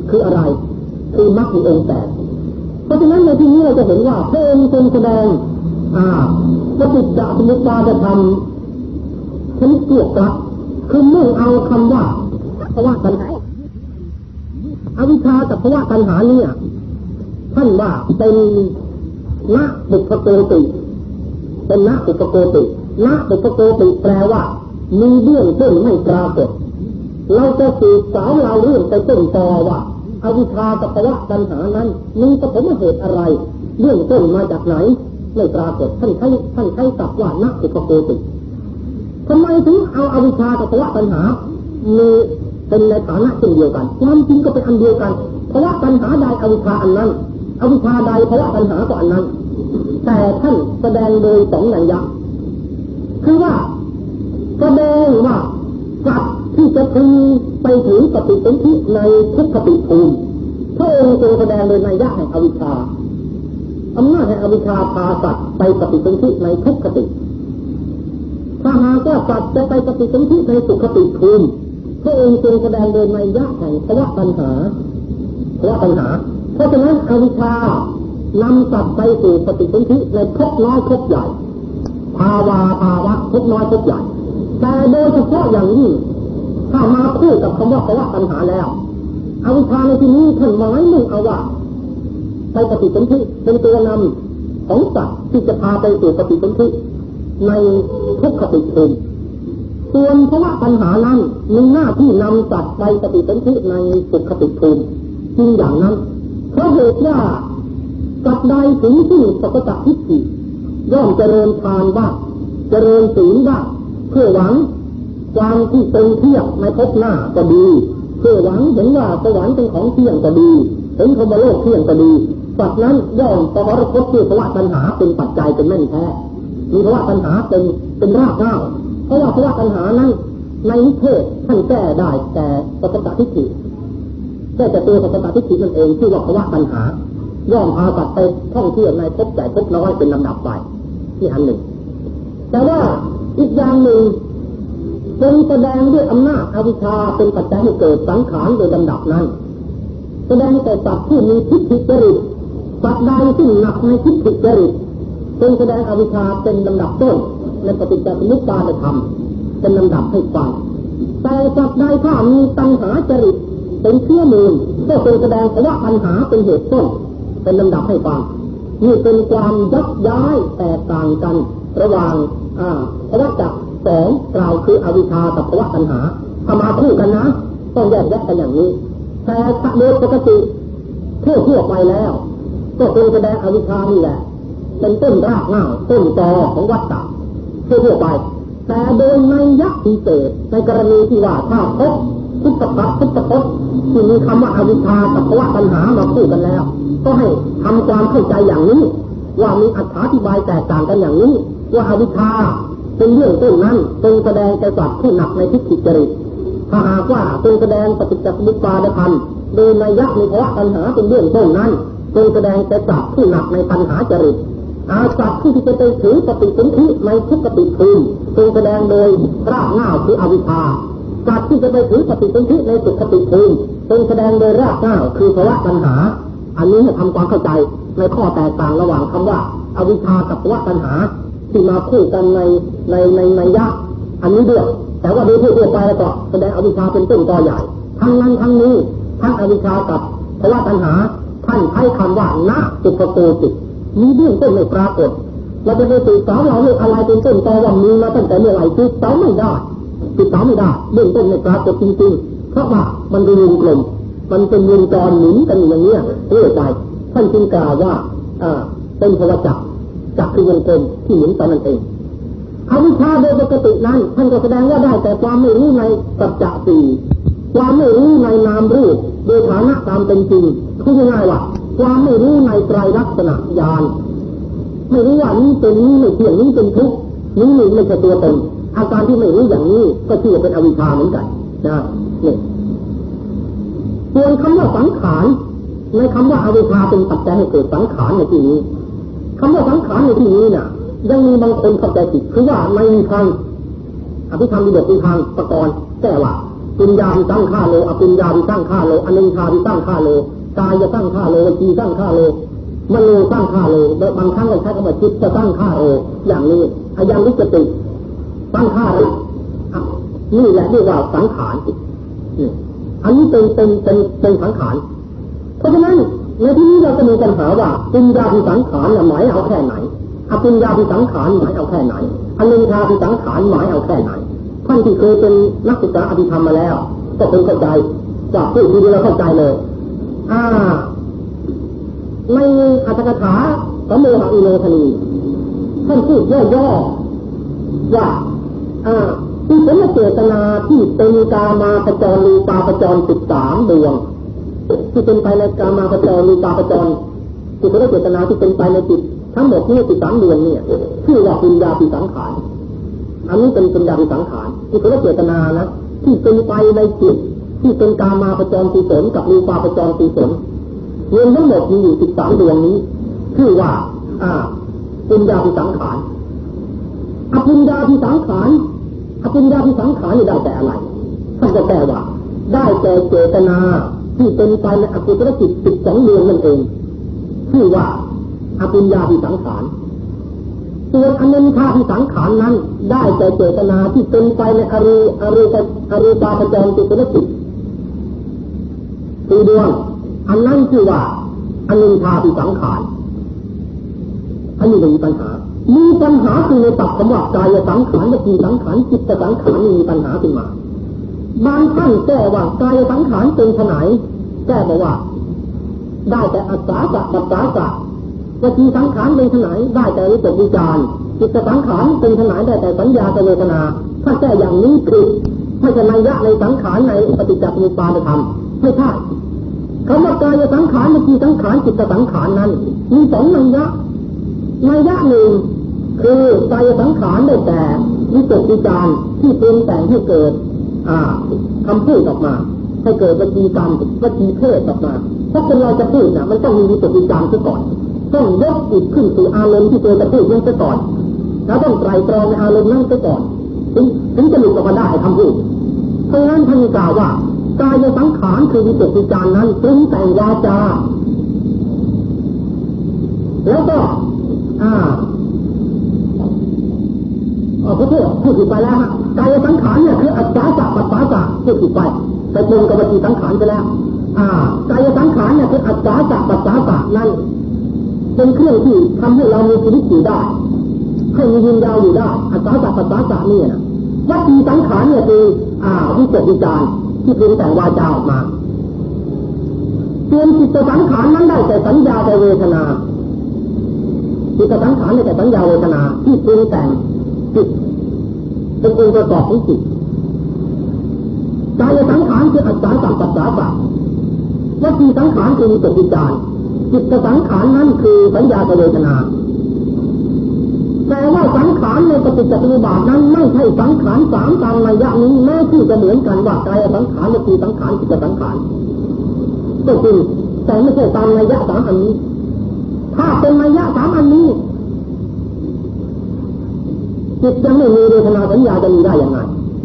คืออะไรคือมรรคมีองค์แปดเพราะฉะนั้นในที่นี้เราจะเห็นว่าพระองค์ทรงแสดงปฏิจจสมุปบาทธรรมฉันเกี่ยวกับคือมุ่งเอาคำว่าภวะตัณหาอวิชชากับภวะตัณหาเนี่ยท่านว่าเป็นณบุพโกติเป็นณบุพโกติณบุพโกติแปลว่ามีเบื้องต้นไม่ปรากฏเราจะสืบสาวเราเรื่องไปต้นตอว่าอวิชชากับภวะตัณหานั้นมีปฐมเหตุอะไรเบื้องต้นมาจากไหนไม่ปรากฏท่านใช้ศัพท์ว่าณบุพโกติทำไมถึงเอาอวิชชากับภวะตัณหามีเป็นในฐานะเช่นเดียวกันความจริงก็เป็นอันเดียวกันภวะตัณหาใดอวิชชาอันนั้นอวิชชาใดภวะตัณหาก็อันนั้นแต่ท่านแสดงโดยสองนัยยะคือว่าแสดงว่าสัตว์ที่จะพึงไปถึงปฏิสนธิในทุกขติภูมิพระองค์ทรงแสดงโดยนัยยะแห่งอวิชชาอำนาจแห่งอวิชชาพาสัตว์ไปปฏิสนธิในทุกขติถ้าหากว่าสัตว์จะไปปฏิสนธิในสุขติภูมิพระองค์ทรงแสดงโดยนัยยะแห่งภวะตัณหาเพราะฉะนั้นอวิชชานำสัตว์ไปสู่ปฏิสนธิในภพน้อยภพใหญ่ภาวะภพน้อยภพใหญ่แต่โดยเฉพาะอย่างนี้ถ้ามาคู่กับคำว่าภวะตัณหาแล้วอวิชชาในที่นี้ท่านหมายมุ่งเอาว่าไปปฏิสนธิเป็นตัวนำของสัตว์ที่จะพาไปสู่ปฏิสนธิในทุกขติภูมิส่วนภวะตัณหานั้นมีหน้าที่นำสัตว์ไปปฏิสนธิในสุขติภูมิจริงอย่างนั้นเพราะเหตุว่าสัตว์ใดถึงซึ่งสัพพะทิฏฐิย่อมเจริญทานบ้างเจริญศีลบ้างเพื่อหวังความที่เป็นเที่ยงในภพหน้าก็ดีเพื่อหวังเห็นว่าสวรรค์เป็นของเที่ยงก็ดีเห็นพรหมโลกเที่ยงก็ดีสัตว์นั้นย่อมประรพด้วยภวะตัณหาเป็นปัจจัยเป็นแม่นแท้มีภวะตัณหาเป็นรากเหง้าเพราะว่าภวะตัณหานั้นในนิเทศท่านแก้ได้แต่สัพพะทิฏฐิแก้แต่ตัวสัพพะทิฏฐินั่นเองที่ว่าภวะตัณหาย่อมพาสัตว์ไปท่องเที่ยวในภพใหญ่ภพน้อยเป็นลำดับไปนี่อันหนึ่งแต่ว่าอีกอย่างหนึ่งทรงแสดงด้วยอำนาจอวิชชาเป็นปัจจัยให้เกิดสังขารโดยลำดับนั้นแสดงแต่สัตว์ที่มีทิฏฐิจริตสัตว์ใดซึ่งหนักในทิฏฐิจริตทรงแสดงอวิชชาเป็นลำดับต้นในปฏิจจสมุปบาทธรรมเป็นลำดับให้ฟังแต่สัตว์ใดถ้ามีตัณหาจริตเป็นเชื้อมูลก็ทรงแสดงภวะตัณหาเป็นเหตุต้นเป็นลำดับให้ฟังนี่เป็นความยักย้ายแตกต่างกันระหว่างภวะจักรสองกล่าวคืออวิชชากับภวะตัณหาถ้ามาคู่กันนะต้องแยกกันอย่างนี้แต่โดยปกติทั่วไปแล้วก็ทรงแสดงอวิชชานี่แหละเป็นต้นรากเหง้าต้นตอของวัฏฏะทั่วไปแต่โดยนัยยะพิเศษในกรณีที่ว่าถ้าพบทุกขะทุกขะที่มีคำว่าอวิชชากับภวะตัณหามาคู่กันแล้วก็ให้ทำความเข้าใจอย่างนี้ว่ามีอธิบายแตกต่างกันอย่างนี้ว่าอวิชชาเป็นเรื่องต้นนั้นทรงแสดงแก่สัตว์ผู้หนักในทิฏฐิจริตถ้าหากว่าทรงแสดงปฏิจจสมุปบาทธรรมโดยนัยยะมีภวะตัณหาเป็นเรื่องต้นนั้นทรงแสดงแก่สัตว์ผู้หนักในตัณหาจริตสัตว์ที่จะไปถึงปฏิสนธิในทุกขติภูมิทรงแสดงโดยรากเหง้าคืออวิชชาสัตว์ที่จะไปถึงปฏิสนธิในสุขติภูมิทรงแสดงโดยรากเหง้าคือภวะตัณหาอันนี้ให้ทำความเข้าใจในข้อแตกต่างระหว่างคำว่าอวิชชากับภวะตัณหาที่มาคู่กันในยะอันนี้ด้วยแต่ว่าโดยทั่วไปแล้วก็แสดงอวิชชาเป็นต้นตอใหญ่ทั้งนั้นทั้งนี้ทั้งอวิชชากับภวะตัณหาท่านใช้คำว่านะสุปโกติมีเบื้องต้นไม่ปรากฏเราจะไปติดสาวเราเรื่องอะไรเป็นต้นตอว่ามีมาตั้งแต่เมื่อไหร่ติดสาวไม่ได้เบื้องต้นไม่ปรากฏจริงๆเพราะว่ามันเป็นวงกลมมันเป็นวงจรหมุนกันอย่างนี้เรื่อยไปท่านจึงกล่าวว่าเป็นภวะจักรคือวงกลมที่หมุนไปนั่นเองอวิชชาโดยปกตินั้นท่านก็แสดงว่าได้แต่ความไม่รู้ในสัจจะสี่ความไม่รู้ในนามรูปโดยฐานะตามเป็นจริงคือง่ายๆว่าความไม่รู้ในไตรลักษณะญาณไม่รู้ว่านี้เป็นนี้ไม่เที่ยงนี้เป็นทุกข์นี้ไม่ใช่ตัวตนอาการที่ไม่รู้อย่างนี้ก็ชื่อว่าเป็นอวิชชาเหมือนกันนะนี่ส่วนคำว่าสังขารในคำว่าอวิชชาเป็นปัจจัยให้เกิดสังขารในที่นี้คำว่าสังขารในที่นี้น่ะยังมีบางคนเข้าใจผิดคือว่าในทางอภิธรรมมีบทในทางประกรณ์แก้ว่าปุญญาภิสังขาโลอปุญญาภิสังขาโลอนินทาภิสังขาโลกายสังขาโลวจีสังขาโลมโนสังขาโลบางครั้งเราใช้คำว่าจิตสังขาโลอย่างนี้อายังวิจติสังขาโลนี่แหละเรียกว่าสังขารอันนี้เป็นสังขารเพราะฉะนั้นในที่นี้เราจะมีปัญหาว่าปุญญาภิสังขารหมายเอาแค่ไหนอปุญญาภิสังขารหมายเอาแค่ไหนอนินทาภิสังขารหมายเอาแค่ไหนท่านที่เคยเป็นนักศึกษาอภิธรรมมาแล้วก็คงเข้าใจจากพูดทีเดียวเราเข้าใจเลยในอัตถกถาสมโมหะอิโนทนีท่านพูดย่อๆว่าที่เป็นเจตนาที่เป็นกามาปจรรูปาปจร13ดวงที่เป็นไปในกามาปจรรูปาปจรที่เป็นเจตนาที่เป็นไปในจิตทั้งหมดนี้13ดวงเนี่ยชื่อว่าปุญญาภิสังขารอันนี้เป็นปุญญาภิสังขารที่เป็นเจตนานะที่เป็นไปในจิตที่เป็นกามาปจรกุศลกับรูปาปจรกุศลรวมทั้งหมดมีอยู่13ดวงนี้ชื่อว่าปุญญาภิสังขารอปุญญาภิสังขารอปุญญาภิสังขารนี่ได้แต่อะไรท่านก็แปลว่าได้แต่เจตนาที่เป็นไปในอกุศลจิต12ดวงนั่นเองชื่อว่าอปุญญาภิสังขารส่วนอนินทาภิสังขารนั้นได้แต่เจตนาที่เป็นไปในอรูปาปจรกุศลจิต4ดวงอันนั้นชื่อว่าอนินทาภิสังขารอันนี้มีปัญหาคือในศัพท์คำว่ากายสังขารวจีสังขารจิตสังขารมีปัญหาขึ้นมาบางท่านแก้ว่ากายสังขารเป็นไฉนแก้บอกว่าได้แต่อัศสาสะปัสสาสะวจีสังขารเป็นไฉนได้แต่วิตกวิจารจิตสังขารเป็นไฉนได้แต่สัญญาเวทนาถ้าแก้อย่างนี้ผิดไม่ใช่นัยยะในสังขารในปฏิจจสมุปบาทธรรมไม่ใช่คำว่ากายสังขารวจีสังขารจิตสังขารนั้นมี2นัยยะหนึ่งคือกายสังขารได้แต่วิตกวิจารที่ปรุงแต่งให้เกิดคำพูดออกมาให้เกิดวจีกรรมวจีเพศออกมาถ้าคนเราจะพูดมันต้องมีวิตกวิจารซะก่อนต้องยกจิตขึ้นสู่อารมณ์ที่ตัวจะพูดนั้นซะก่อนแล้วต้องไตร่ตรองในอารมณ์นั้นซะก่อนถึงจะหลุดออกมาได้คำพูดเพราะฉะนั้นท่านกล่าวว่ากายสังขารคือวิตกวิจารนั้นปรุงแต่งวาจาแล้วก็พูดผิดไปแล้วกายสังขารเนี่ยคืออัศสาสะปัสสาสะพูดผิดไปตรงกับวจีสังขารไปแล้วกายสังขารเนี่ยคืออัศสาสะปัสสาสะนั่นเป็นเครื่องที่ทำให้เรามีชีวิตอยู่ได้ให้มียืนยาวอยู่ได้อัศสาสะปัสสาสะนี่นะวจีสังขารเนี่ยคือวิตกวิจารที่ปรุงแต่งวาจาออกมาส่วนจิตสังขารนั้นได้แต่สัญญาแต่เวทนาจิตสังขารได้แต่สัญญาเวทนาที่ปรุงแต่งจิตเป็นองค์ประกอบของจิตกายสังขารคืออัศสาสะปัสสาสะวจีสังขารคือวิตกวิจารจิตสังขารนั้นคือสัญญาเวทนาแต่ว่าสังขารในปฏิจจสมุปบาทนั้นไม่ใช่สังขาร3ตามนัยยะนี้แม้ที่จะเหมือนกันว่ากายสังขารวจีสังขารจิตสังขารก็จริงแต่ไม่ใช่ตามนัยยะ3อันนี้ถ้าเป็นนัยยะ3อันนี้จิตยังไม่มีเวทนาสัญญาจะมีได้อย่างไร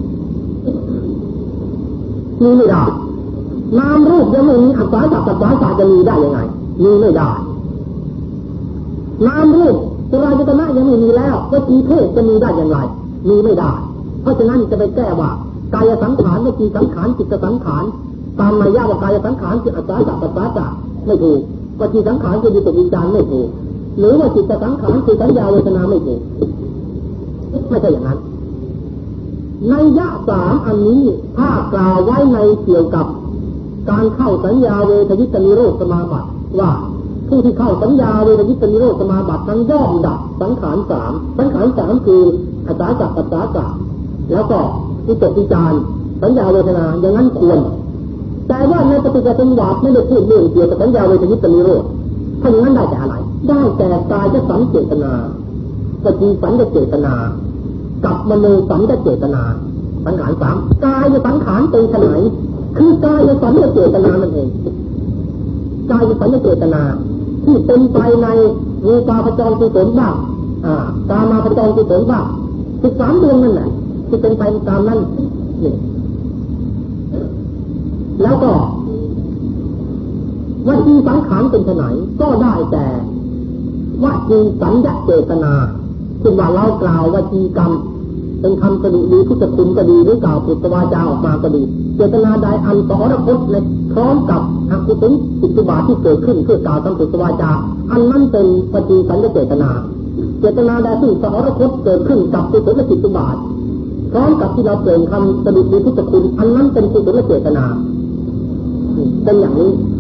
มีไม่ได้นามรูปยังไม่มีอัศสาสะปัสสาสะจะมีได้ยังไงมีไม่ได้นามรูปสุราจิตนะยังไม่มีแล้ววจีเพศจะมีได้อย่างไรมีไม่ได้เพราะฉะนั้นจะไปแก้ว่ากายสังขารวจีสังขารจิตสังขารตามนัยยะว่ากายสังขารคืออัศสาสะปัสสาสะไม่ถูกวจีสังขารคือวิตกวิจารไม่ถูกหรือว่าจิตสังขารคือสัญญาเวทนาไม่ถูกไม่ใช่อย่างนั้นนัยยะ3อันนี้ถ้ากล่าวไว้ในเกี่ยวกับการเข้าสัญญาเวทยิตนิโรธสมาบัติว่าผู้ที่เข้าสัญญาเวทยิตนิโรธสมาบัตินั้นย่อมดับสังขาร3คืออัศสาสะปัสสาสะแล้วก็วิตกวิจารสัญญาเวทนาอย่างนั้นควรแต่ว่าในปฏิจจสมุปบาทไม่ได้พูดเรื่องเกี่ยวกับสัญญาเวทยิตนิโรธถ้าอย่างนั้นได้แต่อะไรได้แต่กายสังเจตนาวจีสังเจตนากับมโนสังเจตนาสังขาร3กายสังขารเป็นไฉนคือกายสังเจตนานั่นเองกายสังเจตนาที่เป็นไปในรูปาปจรกุศลบ้างกามาปจรกุศลบ้าง13ดวงนั่นแหละที่เป็นไปตามนั้นนี่แล้วก็วจีสังขารเป็นไฉนก็ได้แต่วจีสัญญาเจตนาคือว่าเรากล่าววจีกรรมเป็นคำสดุดีพุทธคุณก็ดีหรือกล่าวปุตตวาจาออกมาก็ดีเจตนาใดอันสรพจน์ในพร้อมกับอกุศลจิตบาทที่เกิดขึ้นเพื่อกล่าวคำปุตตวาจาอันนั้นเป็นวจีสัญญาเจตนาเจตนาใดซึ่งสรพจน์เกิดขึ้นกับกุศลจิตบาทพร้อมกับที่เราเปล่งคำสดุดีพุทธคุณอันนั้นเป็นกุศลเจตนาเป็นอย่างนี้